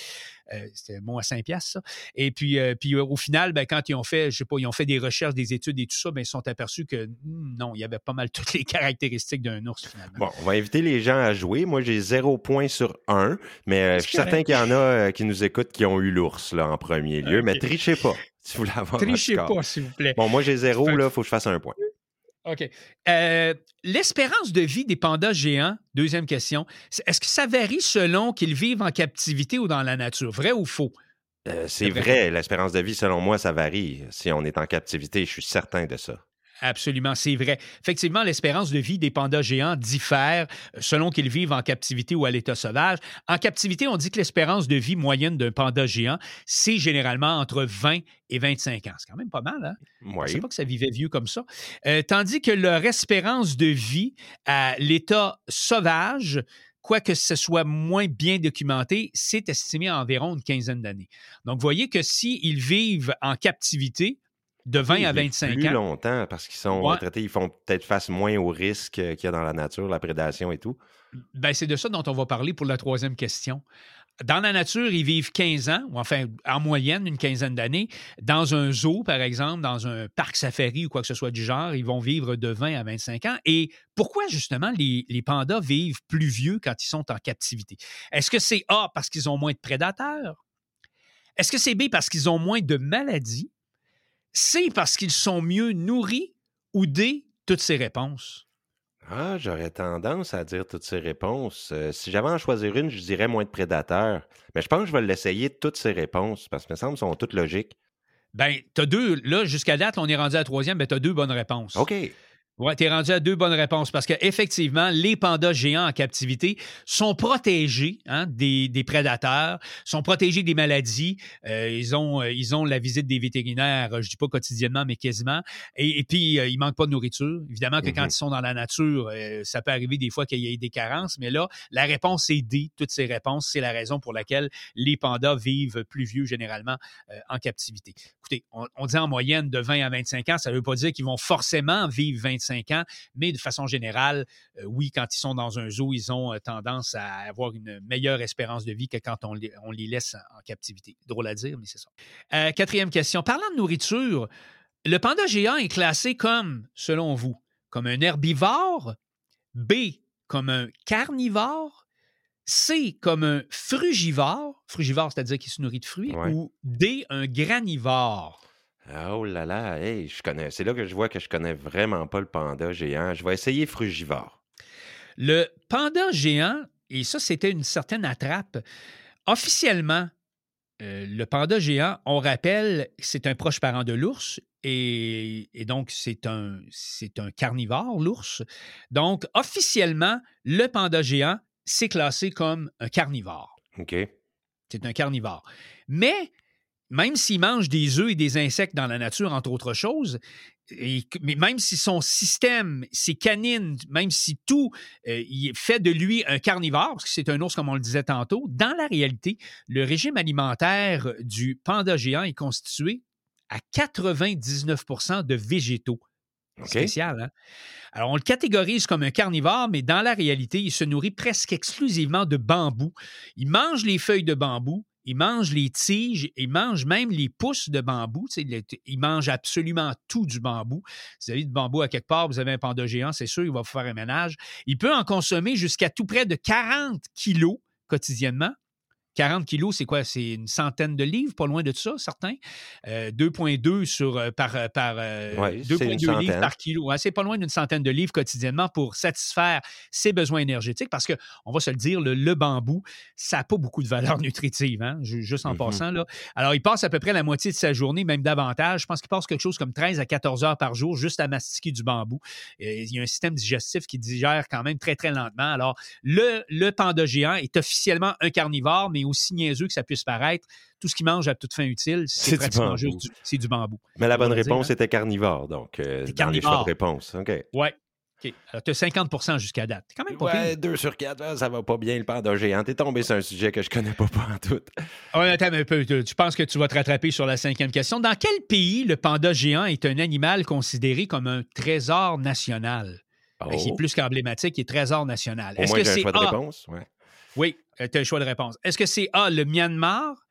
Euh, c'était un mot à cinq piastres, ça. Et puis, euh, puis euh, au final, ben, quand ils ont fait, je sais pas, ils ont fait des recherches, des études et tout ça, ben, ils se sont aperçus que hmm, non, il y avait pas mal toutes les caractéristiques d'un ours, finalement. Bon, on va inviter les gens à jouer. Moi, j'ai zéro point sur un, mais euh, je suis certain qu'il y en a euh, qui nous écoutent qui ont eu l'ours là, en premier lieu. Okay. Mais trichez pas si vous voulez avoir Trichez pas, s'il vous plaît. Bon, moi, j'ai zéro, là, il faut que je fasse un point. OK. Euh, l'espérance de vie des pandas géants, deuxième question, est-ce que ça varie selon qu'ils vivent en captivité ou dans la nature? Vrai ou faux? Euh, c'est vrai. L'espérance de vie, selon moi, ça varie. Si on est en captivité, je suis certain de ça. Absolument, c'est vrai. Effectivement, l'espérance de vie des pandas géants diffère selon qu'ils vivent en captivité ou à l'état sauvage. En captivité, on dit que l'espérance de vie moyenne d'un panda géant, c'est généralement entre vingt et vingt-cinq ans. C'est quand même pas mal, hein? Oui. Je ne sais pas que ça vivait vieux comme ça. Euh, tandis que leur espérance de vie à l'état sauvage, quoique ce soit moins bien documenté, c'est estimé à environ une quinzaine d'années. Donc, vous voyez que s'ils vivent en captivité, de vingt à vingt-cinq plus ans. Plus longtemps, parce qu'ils sont ouais. retraités, ils font peut-être face moins aux risques qu'il y a dans la nature, la prédation et tout. Bien, c'est de ça dont on va parler pour la troisième question. Dans la nature, ils vivent quinze ans, ou enfin, en moyenne, une quinzaine d'années. Dans un zoo, par exemple, dans un parc safari ou quoi que ce soit du genre, ils vont vivre de vingt à vingt-cinq ans. Et pourquoi, justement, les, les pandas vivent plus vieux quand ils sont en captivité? Est-ce que c'est A, parce qu'ils ont moins de prédateurs? Est-ce que c'est B, parce qu'ils ont moins de maladies? C, parce qu'ils sont mieux nourris, ou D, toutes ces réponses? Ah, j'aurais tendance à dire toutes ces réponses. Euh, si j'avais à en choisir une, je dirais moins de prédateurs. Mais je pense que je vais l'essayer toutes ces réponses, parce que me semble qu'elles sont toutes logiques. Bien, t'as deux, là, jusqu'à date, on est rendu à la troisième, bien, t'as deux bonnes réponses. OK. Oui, tu es rendu à deux bonnes réponses parce qu'effectivement, les pandas géants en captivité sont protégés hein, des, des prédateurs, sont protégés des maladies. Euh, ils, ont, ils ont la visite des vétérinaires, je ne dis pas quotidiennement, mais quasiment. Et, et puis, euh, ils ne manquent pas de nourriture. Évidemment que mm-hmm. quand ils sont dans la nature, euh, ça peut arriver des fois qu'il y ait des carences, mais là, la réponse est D. Toutes ces réponses, c'est la raison pour laquelle les pandas vivent plus vieux généralement euh, en captivité. Écoutez, on, on dit en moyenne de vingt à vingt-cinq ans, ça ne veut pas dire qu'ils vont forcément vivre vingt-cinq ans, mais de façon générale, euh, oui, quand ils sont dans un zoo, ils ont euh, tendance à avoir une meilleure espérance de vie que quand on les, on les laisse en, en captivité. Drôle à dire, mais c'est ça. Euh, quatrième question. Parlant de nourriture, le panda géant est classé comme, selon vous, comme un herbivore, B, comme un carnivore, C, comme un frugivore, frugivore, c'est-à-dire qu'il se nourrit de fruits, ouais. ou D, un granivore? Oh là là, hey, je connais. C'est là que je vois que je connais vraiment pas le panda géant. Je vais essayer frugivore. Le panda géant, et ça, c'était une certaine attrape. Officiellement, euh, le panda géant, on rappelle, c'est un proche parent de l'ours et, et donc c'est un, c'est un carnivore, l'ours. Donc, officiellement, le panda géant, c'est classé comme un carnivore. OK. C'est un carnivore. Mais même s'il mange des œufs et des insectes dans la nature, entre autres choses, et, mais même si son système, ses canines, même si tout euh, il fait de lui un carnivore, parce que c'est un ours comme on le disait tantôt, dans la réalité, le régime alimentaire du panda géant est constitué à quatre-vingt-dix-neuf pour cent de végétaux. Okay. Spécial, hein? Alors, on le catégorise comme un carnivore, mais dans la réalité, il se nourrit presque exclusivement de bambou. Il mange les feuilles de bambou, il mange les tiges, il mange même les pousses de bambou. Tu sais, il mange absolument tout du bambou. Si vous avez du bambou à quelque part, vous avez un panda géant, c'est sûr, il va vous faire un ménage. Il peut en consommer jusqu'à tout près de quarante kilos quotidiennement. quarante kilos, c'est quoi? C'est une centaine de livres, pas loin de ça, certains. Euh, deux virgule deux sur, euh, par, par, euh, ouais, deux virgule deux livres par kilo. Ouais, c'est pas loin d'une centaine de livres quotidiennement pour satisfaire ses besoins énergétiques parce qu'on va se le dire, le, le bambou, ça n'a pas beaucoup de valeur nutritive, hein, juste en mm-hmm. passant. Là. Alors, il passe à peu près la moitié de sa journée, même davantage. Je pense qu'il passe quelque chose comme treize à quatorze heures par jour juste à mastiquer du bambou. Et il y a un système digestif qui digère quand même très, très lentement. Alors, le, le panda géant est officiellement un carnivore, mais aussi niaiseux que ça puisse paraître, tout ce qu'il mange à toute fin utile, c'est, c'est pratiquement du juste du, c'est du bambou. Mais la bonne réponse dire, hein? était carnivore, donc, euh, dans carnivore. Les choix de réponse. OK. Ouais. OK. Alors, tu as cinquante pour cent jusqu'à date. C'est quand même pas ouais, pire. deux sur quatre, ça va pas bien, le panda géant. T'es tombé sur un sujet que je connais pas, pas en tout. Oh, attends un peu. Tu penses que tu vas te rattraper sur la cinquième question. Dans quel pays le panda géant est un animal considéré comme un trésor national? Oh. Ben, c'est plus qu'emblématique, il est trésor national. Au Est-ce moins, que j'ai c'est un choix de A? réponse, ouais. Oui, tu as le choix de réponse. Est-ce que c'est A, le Myanmar,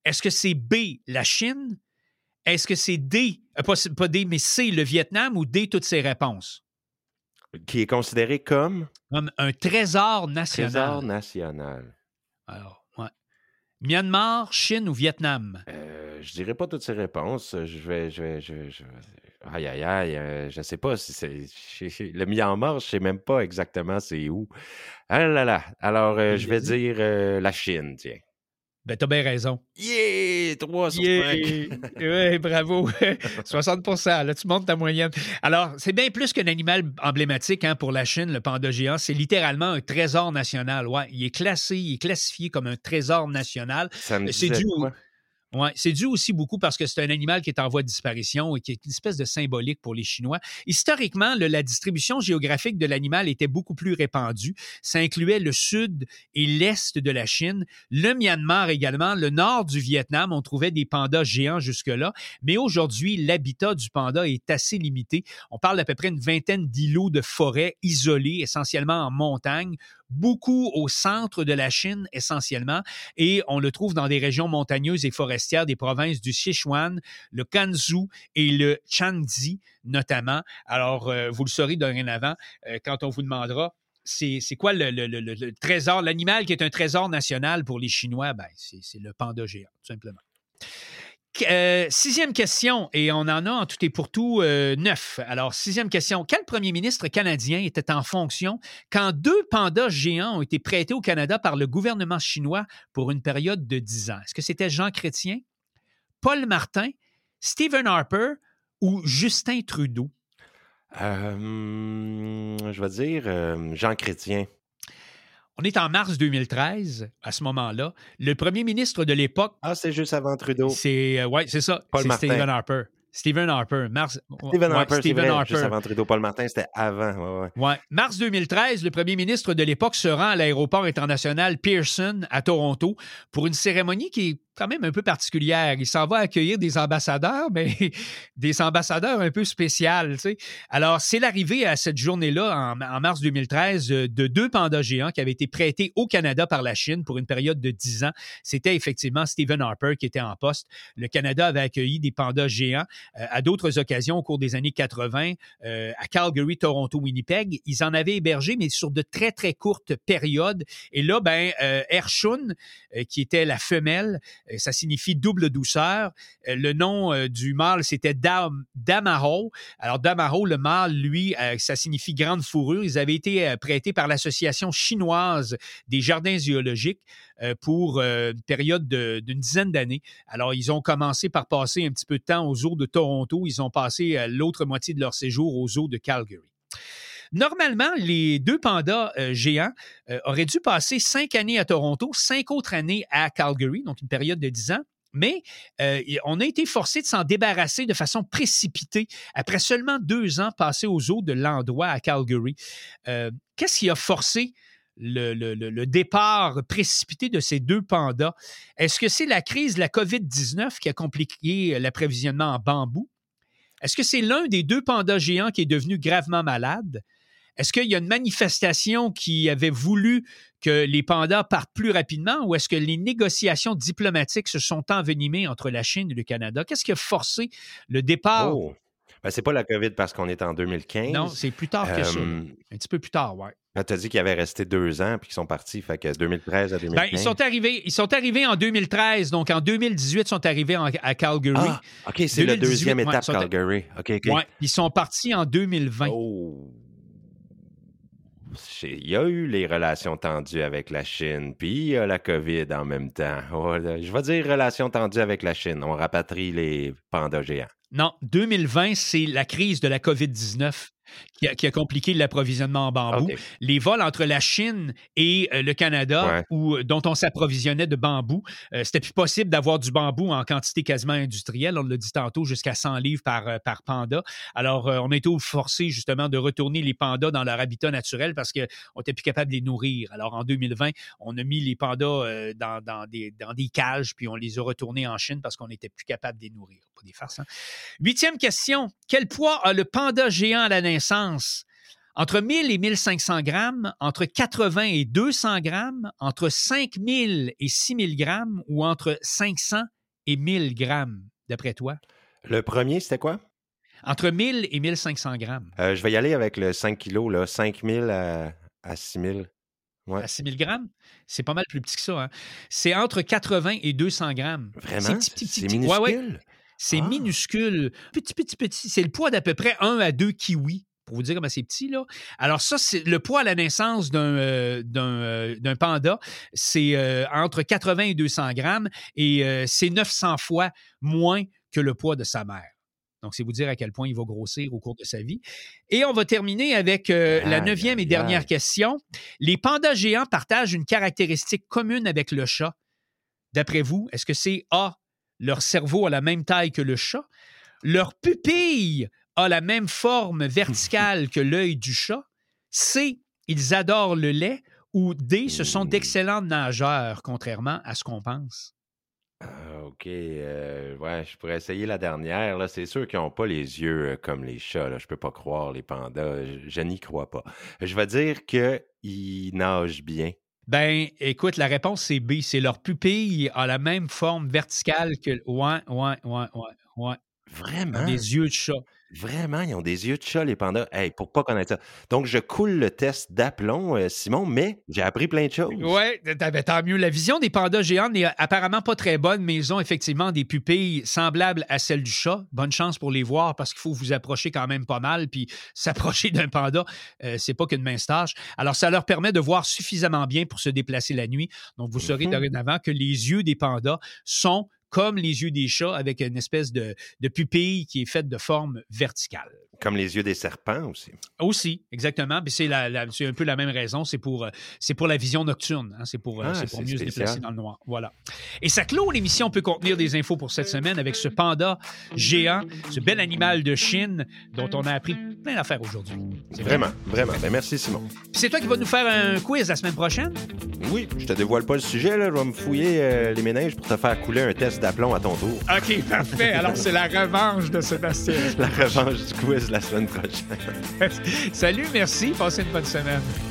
Est-ce que c'est B, la Chine? Est-ce que c'est D, euh, pas, pas D, mais C, le Vietnam, ou D, toutes ces réponses? Qui est considéré comme? Comme un trésor national. Trésor national. Alors, ouais. Myanmar, Chine ou Vietnam? Euh, je dirais pas toutes ces réponses. Je vais... Je vais, je vais, je vais... Aïe, aïe, aïe. Euh, je sais pas si c'est... Le Myanmar, je sais même pas exactement c'est où. Ah là là. Alors, euh, je vais dire euh, la Chine, tiens. Ben, t'as bien raison. Yeah! trois sur Yeah! cinq. Oui, bravo. soixante pour cent, là, tu montes ta moyenne. Alors, c'est bien plus qu'un animal emblématique hein, pour la Chine, le panda géant. C'est littéralement un trésor national. Ouais, il est classé, il est classifié comme un trésor national. Ça me C'est disait dû au... quoi? Ouais, c'est dû aussi beaucoup parce que c'est un animal qui est en voie de disparition et qui est une espèce de symbolique pour les Chinois. Historiquement, le, la distribution géographique de l'animal était beaucoup plus répandue. Ça incluait le sud et l'est de la Chine, le Myanmar également, le nord du Vietnam. On trouvait des pandas géants jusque-là. Mais aujourd'hui, l'habitat du panda est assez limité. On parle d'à peu près une vingtaine d'îlots de forêt isolés, essentiellement en montagne, beaucoup au centre de la Chine essentiellement, et on le trouve dans des régions montagneuses et forestières des provinces du Sichuan, le Gansu et le Shanxi notamment. Alors, euh, vous le saurez dorénavant euh, quand on vous demandera c'est, c'est quoi le, le, le, le trésor, l'animal qui est un trésor national pour les Chinois? Ben, c'est, c'est le panda géant, tout simplement. Euh, sixième question, et on en a en tout et pour tout euh, neuf. Alors, sixième question. Quel premier ministre canadien était en fonction quand deux pandas géants ont été prêtés au Canada par le gouvernement chinois pour une période de dix ans? Est-ce que c'était Jean Chrétien, Paul Martin, Stephen Harper ou Justin Trudeau? Euh, je vais dire euh, Jean Chrétien. On est en mars deux mille treize, à ce moment-là. Le premier ministre de l'époque... Ah, c'est juste avant Trudeau. C'est, euh, ouais, c'est ça. Paul c'est Martin. Stephen Harper. Stephen Harper. Mars, Stephen ouais, Harper, Stephen c'est vrai, Harper. juste avant Trudeau. Paul Martin, c'était avant. Ouais, ouais. Ouais. Mars deux mille treize, le premier ministre de l'époque se rend à l'aéroport international Pearson à Toronto pour une cérémonie qui est quand même un peu particulière. Il s'en va accueillir des ambassadeurs, mais des ambassadeurs un peu spéciaux. Tu sais. Alors, c'est l'arrivée à cette journée-là, en, en mars deux mille treize, de deux pandas géants qui avaient été prêtés au Canada par la Chine pour une période de dix ans. C'était effectivement Stephen Harper qui était en poste. Le Canada avait accueilli des pandas géants euh, à d'autres occasions au cours des années quatre-vingt, euh, à Calgary, Toronto, Winnipeg. Ils en avaient hébergé, mais sur de très, très courtes périodes. Et là, ben, euh, Ershun, euh, qui était la femelle, ça signifie double douceur. Le nom euh, du mâle, c'était Dam, Damaro. Alors, Damaro, le mâle, lui, euh, ça signifie grande fourrure. Ils avaient été euh, prêtés par l'Association chinoise des jardins zoologiques euh, pour euh, une période de, d'une dizaine d'années. Alors, ils ont commencé par passer un petit peu de temps aux zoos de Toronto. Ils ont passé euh, l'autre moitié de leur séjour aux zoos de Calgary. Normalement, les deux pandas euh, géants euh, auraient dû passer cinq années à Toronto, cinq autres années à Calgary, donc une période de dix ans. Mais euh, on a été forcé de s'en débarrasser de façon précipitée après seulement deux ans passés aux eaux de l'endroit à Calgary. Euh, qu'est-ce qui a forcé le, le, le départ précipité de ces deux pandas? Est-ce que c'est la crise de la covid dix-neuf qui a compliqué l'approvisionnement en bambou? Est-ce que c'est l'un des deux pandas géants qui est devenu gravement malade? Est-ce qu'il y a une manifestation qui avait voulu que les pandas partent plus rapidement ou est-ce que les négociations diplomatiques se sont envenimées entre la Chine et le Canada? Qu'est-ce qui a forcé le départ? Oh. Ben, c'est pas la COVID parce qu'on est en deux mille quinze. Non, c'est plus tard que euh, ça. Un petit peu plus tard, oui. Tu as dit qu'ils avaient resté deux ans puis qu'ils sont partis, fait que deux mille treize à deux mille quinze. Ben, ils sont arrivés, ils sont arrivés en deux mille treize, donc en deux mille dix-huit, ils sont arrivés en, à Calgary. Ah, OK, c'est la deuxième étape, ouais, Calgary. OK, OK. Ouais, ils sont partis en deux mille vingt. Oh. Il y a eu les relations tendues avec la Chine, puis il y a la COVID en même temps. Oh, je vais dire relations tendues avec la Chine. On rapatrie les pandas géants. Non, deux mille vingt, c'est la crise de la covid dix-neuf qui a, qui a compliqué l'approvisionnement en bambou. Okay. Les vols entre la Chine et euh, le Canada, ouais. où, dont on s'approvisionnait de bambou, euh, c'était plus possible d'avoir du bambou en quantité quasiment industrielle. On l'a dit tantôt, jusqu'à cent livres par, euh, par panda. Alors, euh, on a été forcés justement de retourner les pandas dans leur habitat naturel parce qu'on n'était plus capable de les nourrir. Alors, en deux mille vingt, on a mis les pandas euh, dans, dans, des, dans des cages, puis on les a retournés en Chine parce qu'on n'était plus capable de les nourrir. Pas des farces, hein? Huitième question. Quel poids a le panda géant à la naissance? Entre mille et mille cinq cents grammes, entre quatre-vingts et deux cents grammes, entre cinq mille et six mille grammes ou entre cinq cents et mille grammes, d'après toi? Le premier, c'était quoi? Entre mille et mille cinq cents grammes. Euh, je vais y aller avec le cinq kilos, là, cinq mille à, à six mille. Ouais. À six mille grammes? C'est pas mal plus petit que ça. Hein? C'est entre quatre-vingts et deux cents grammes. Vraiment? C'est petit, petit, C'est petit. minuscule? Ouais, ouais. C'est Ah. minuscule. Petit, petit, petit. C'est le poids d'à peu près un à deux kiwis. Pour vous dire comment c'est petit, là. Alors ça, c'est le poids à la naissance d'un, euh, d'un, euh, d'un panda. C'est euh, entre quatre-vingts et deux cents grammes et euh, c'est neuf cents fois moins que le poids de sa mère. Donc, c'est vous dire à quel point il va grossir au cours de sa vie. Et on va terminer avec euh, la neuvième et dernière question. Les pandas géants partagent une caractéristique commune avec le chat. D'après vous, est-ce que c'est A, leur cerveau a la même taille que le chat, leur pupille a la même forme verticale que l'œil du chat, C, ils adorent le lait, ou D, ce sont d'excellents nageurs, contrairement à ce qu'on pense? Ah, OK. Euh, ouais, je pourrais essayer la dernière. Là. C'est sûr qu'ils n'ont pas les yeux euh, comme les chats. Là. Je peux pas croire, les pandas. Je, je n'y crois pas. Je vais dire qu'ils nagent bien. Ben, écoute, la réponse, c'est B. C'est leur pupille a la même forme verticale que... Ouais, ouais, ouais, ouais, ouais. Vraiment? Des yeux de chat. Vraiment, ils ont des yeux de chat, les pandas. Hey, pour pas connaître ça. Donc, je coule le test d'aplomb, euh, Simon, mais j'ai appris plein de choses. Oui, tant mieux. La vision des pandas géants n'est apparemment pas très bonne, mais ils ont effectivement des pupilles semblables à celles du chat. Bonne chance pour les voir parce qu'il faut vous approcher quand même pas mal, puis s'approcher d'un panda, euh, c'est pas qu'une mince tâche. Alors, ça leur permet de voir suffisamment bien pour se déplacer la nuit. Donc, vous saurez mm-hmm. dorénavant que les yeux des pandas sont comme les yeux des chats, avec une espèce de, de pupille qui est faite de forme verticale. Comme les yeux des serpents aussi. Aussi, exactement. Puis c'est, la, la, c'est un peu la même raison. C'est pour, c'est pour la vision nocturne. Hein? C'est pour, ah, c'est pour c'est mieux spécial. Se déplacer dans le noir. Voilà. Et ça clôt l'émission peut contenir des infos pour cette semaine avec ce panda géant, ce bel animal de Chine dont on a appris plein d'affaires aujourd'hui. C'est vraiment, vraiment. Ben merci, Simon. Puis c'est toi qui vas nous faire un quiz la semaine prochaine? Oui, je te dévoile pas le sujet. Là. Je vais me fouiller euh, les méninges pour te faire couler un test d'aplomb à ton tour. OK, parfait. Alors, c'est la revanche de Sébastien. La revanche du quiz la semaine prochaine. Salut, merci. Passez une bonne semaine.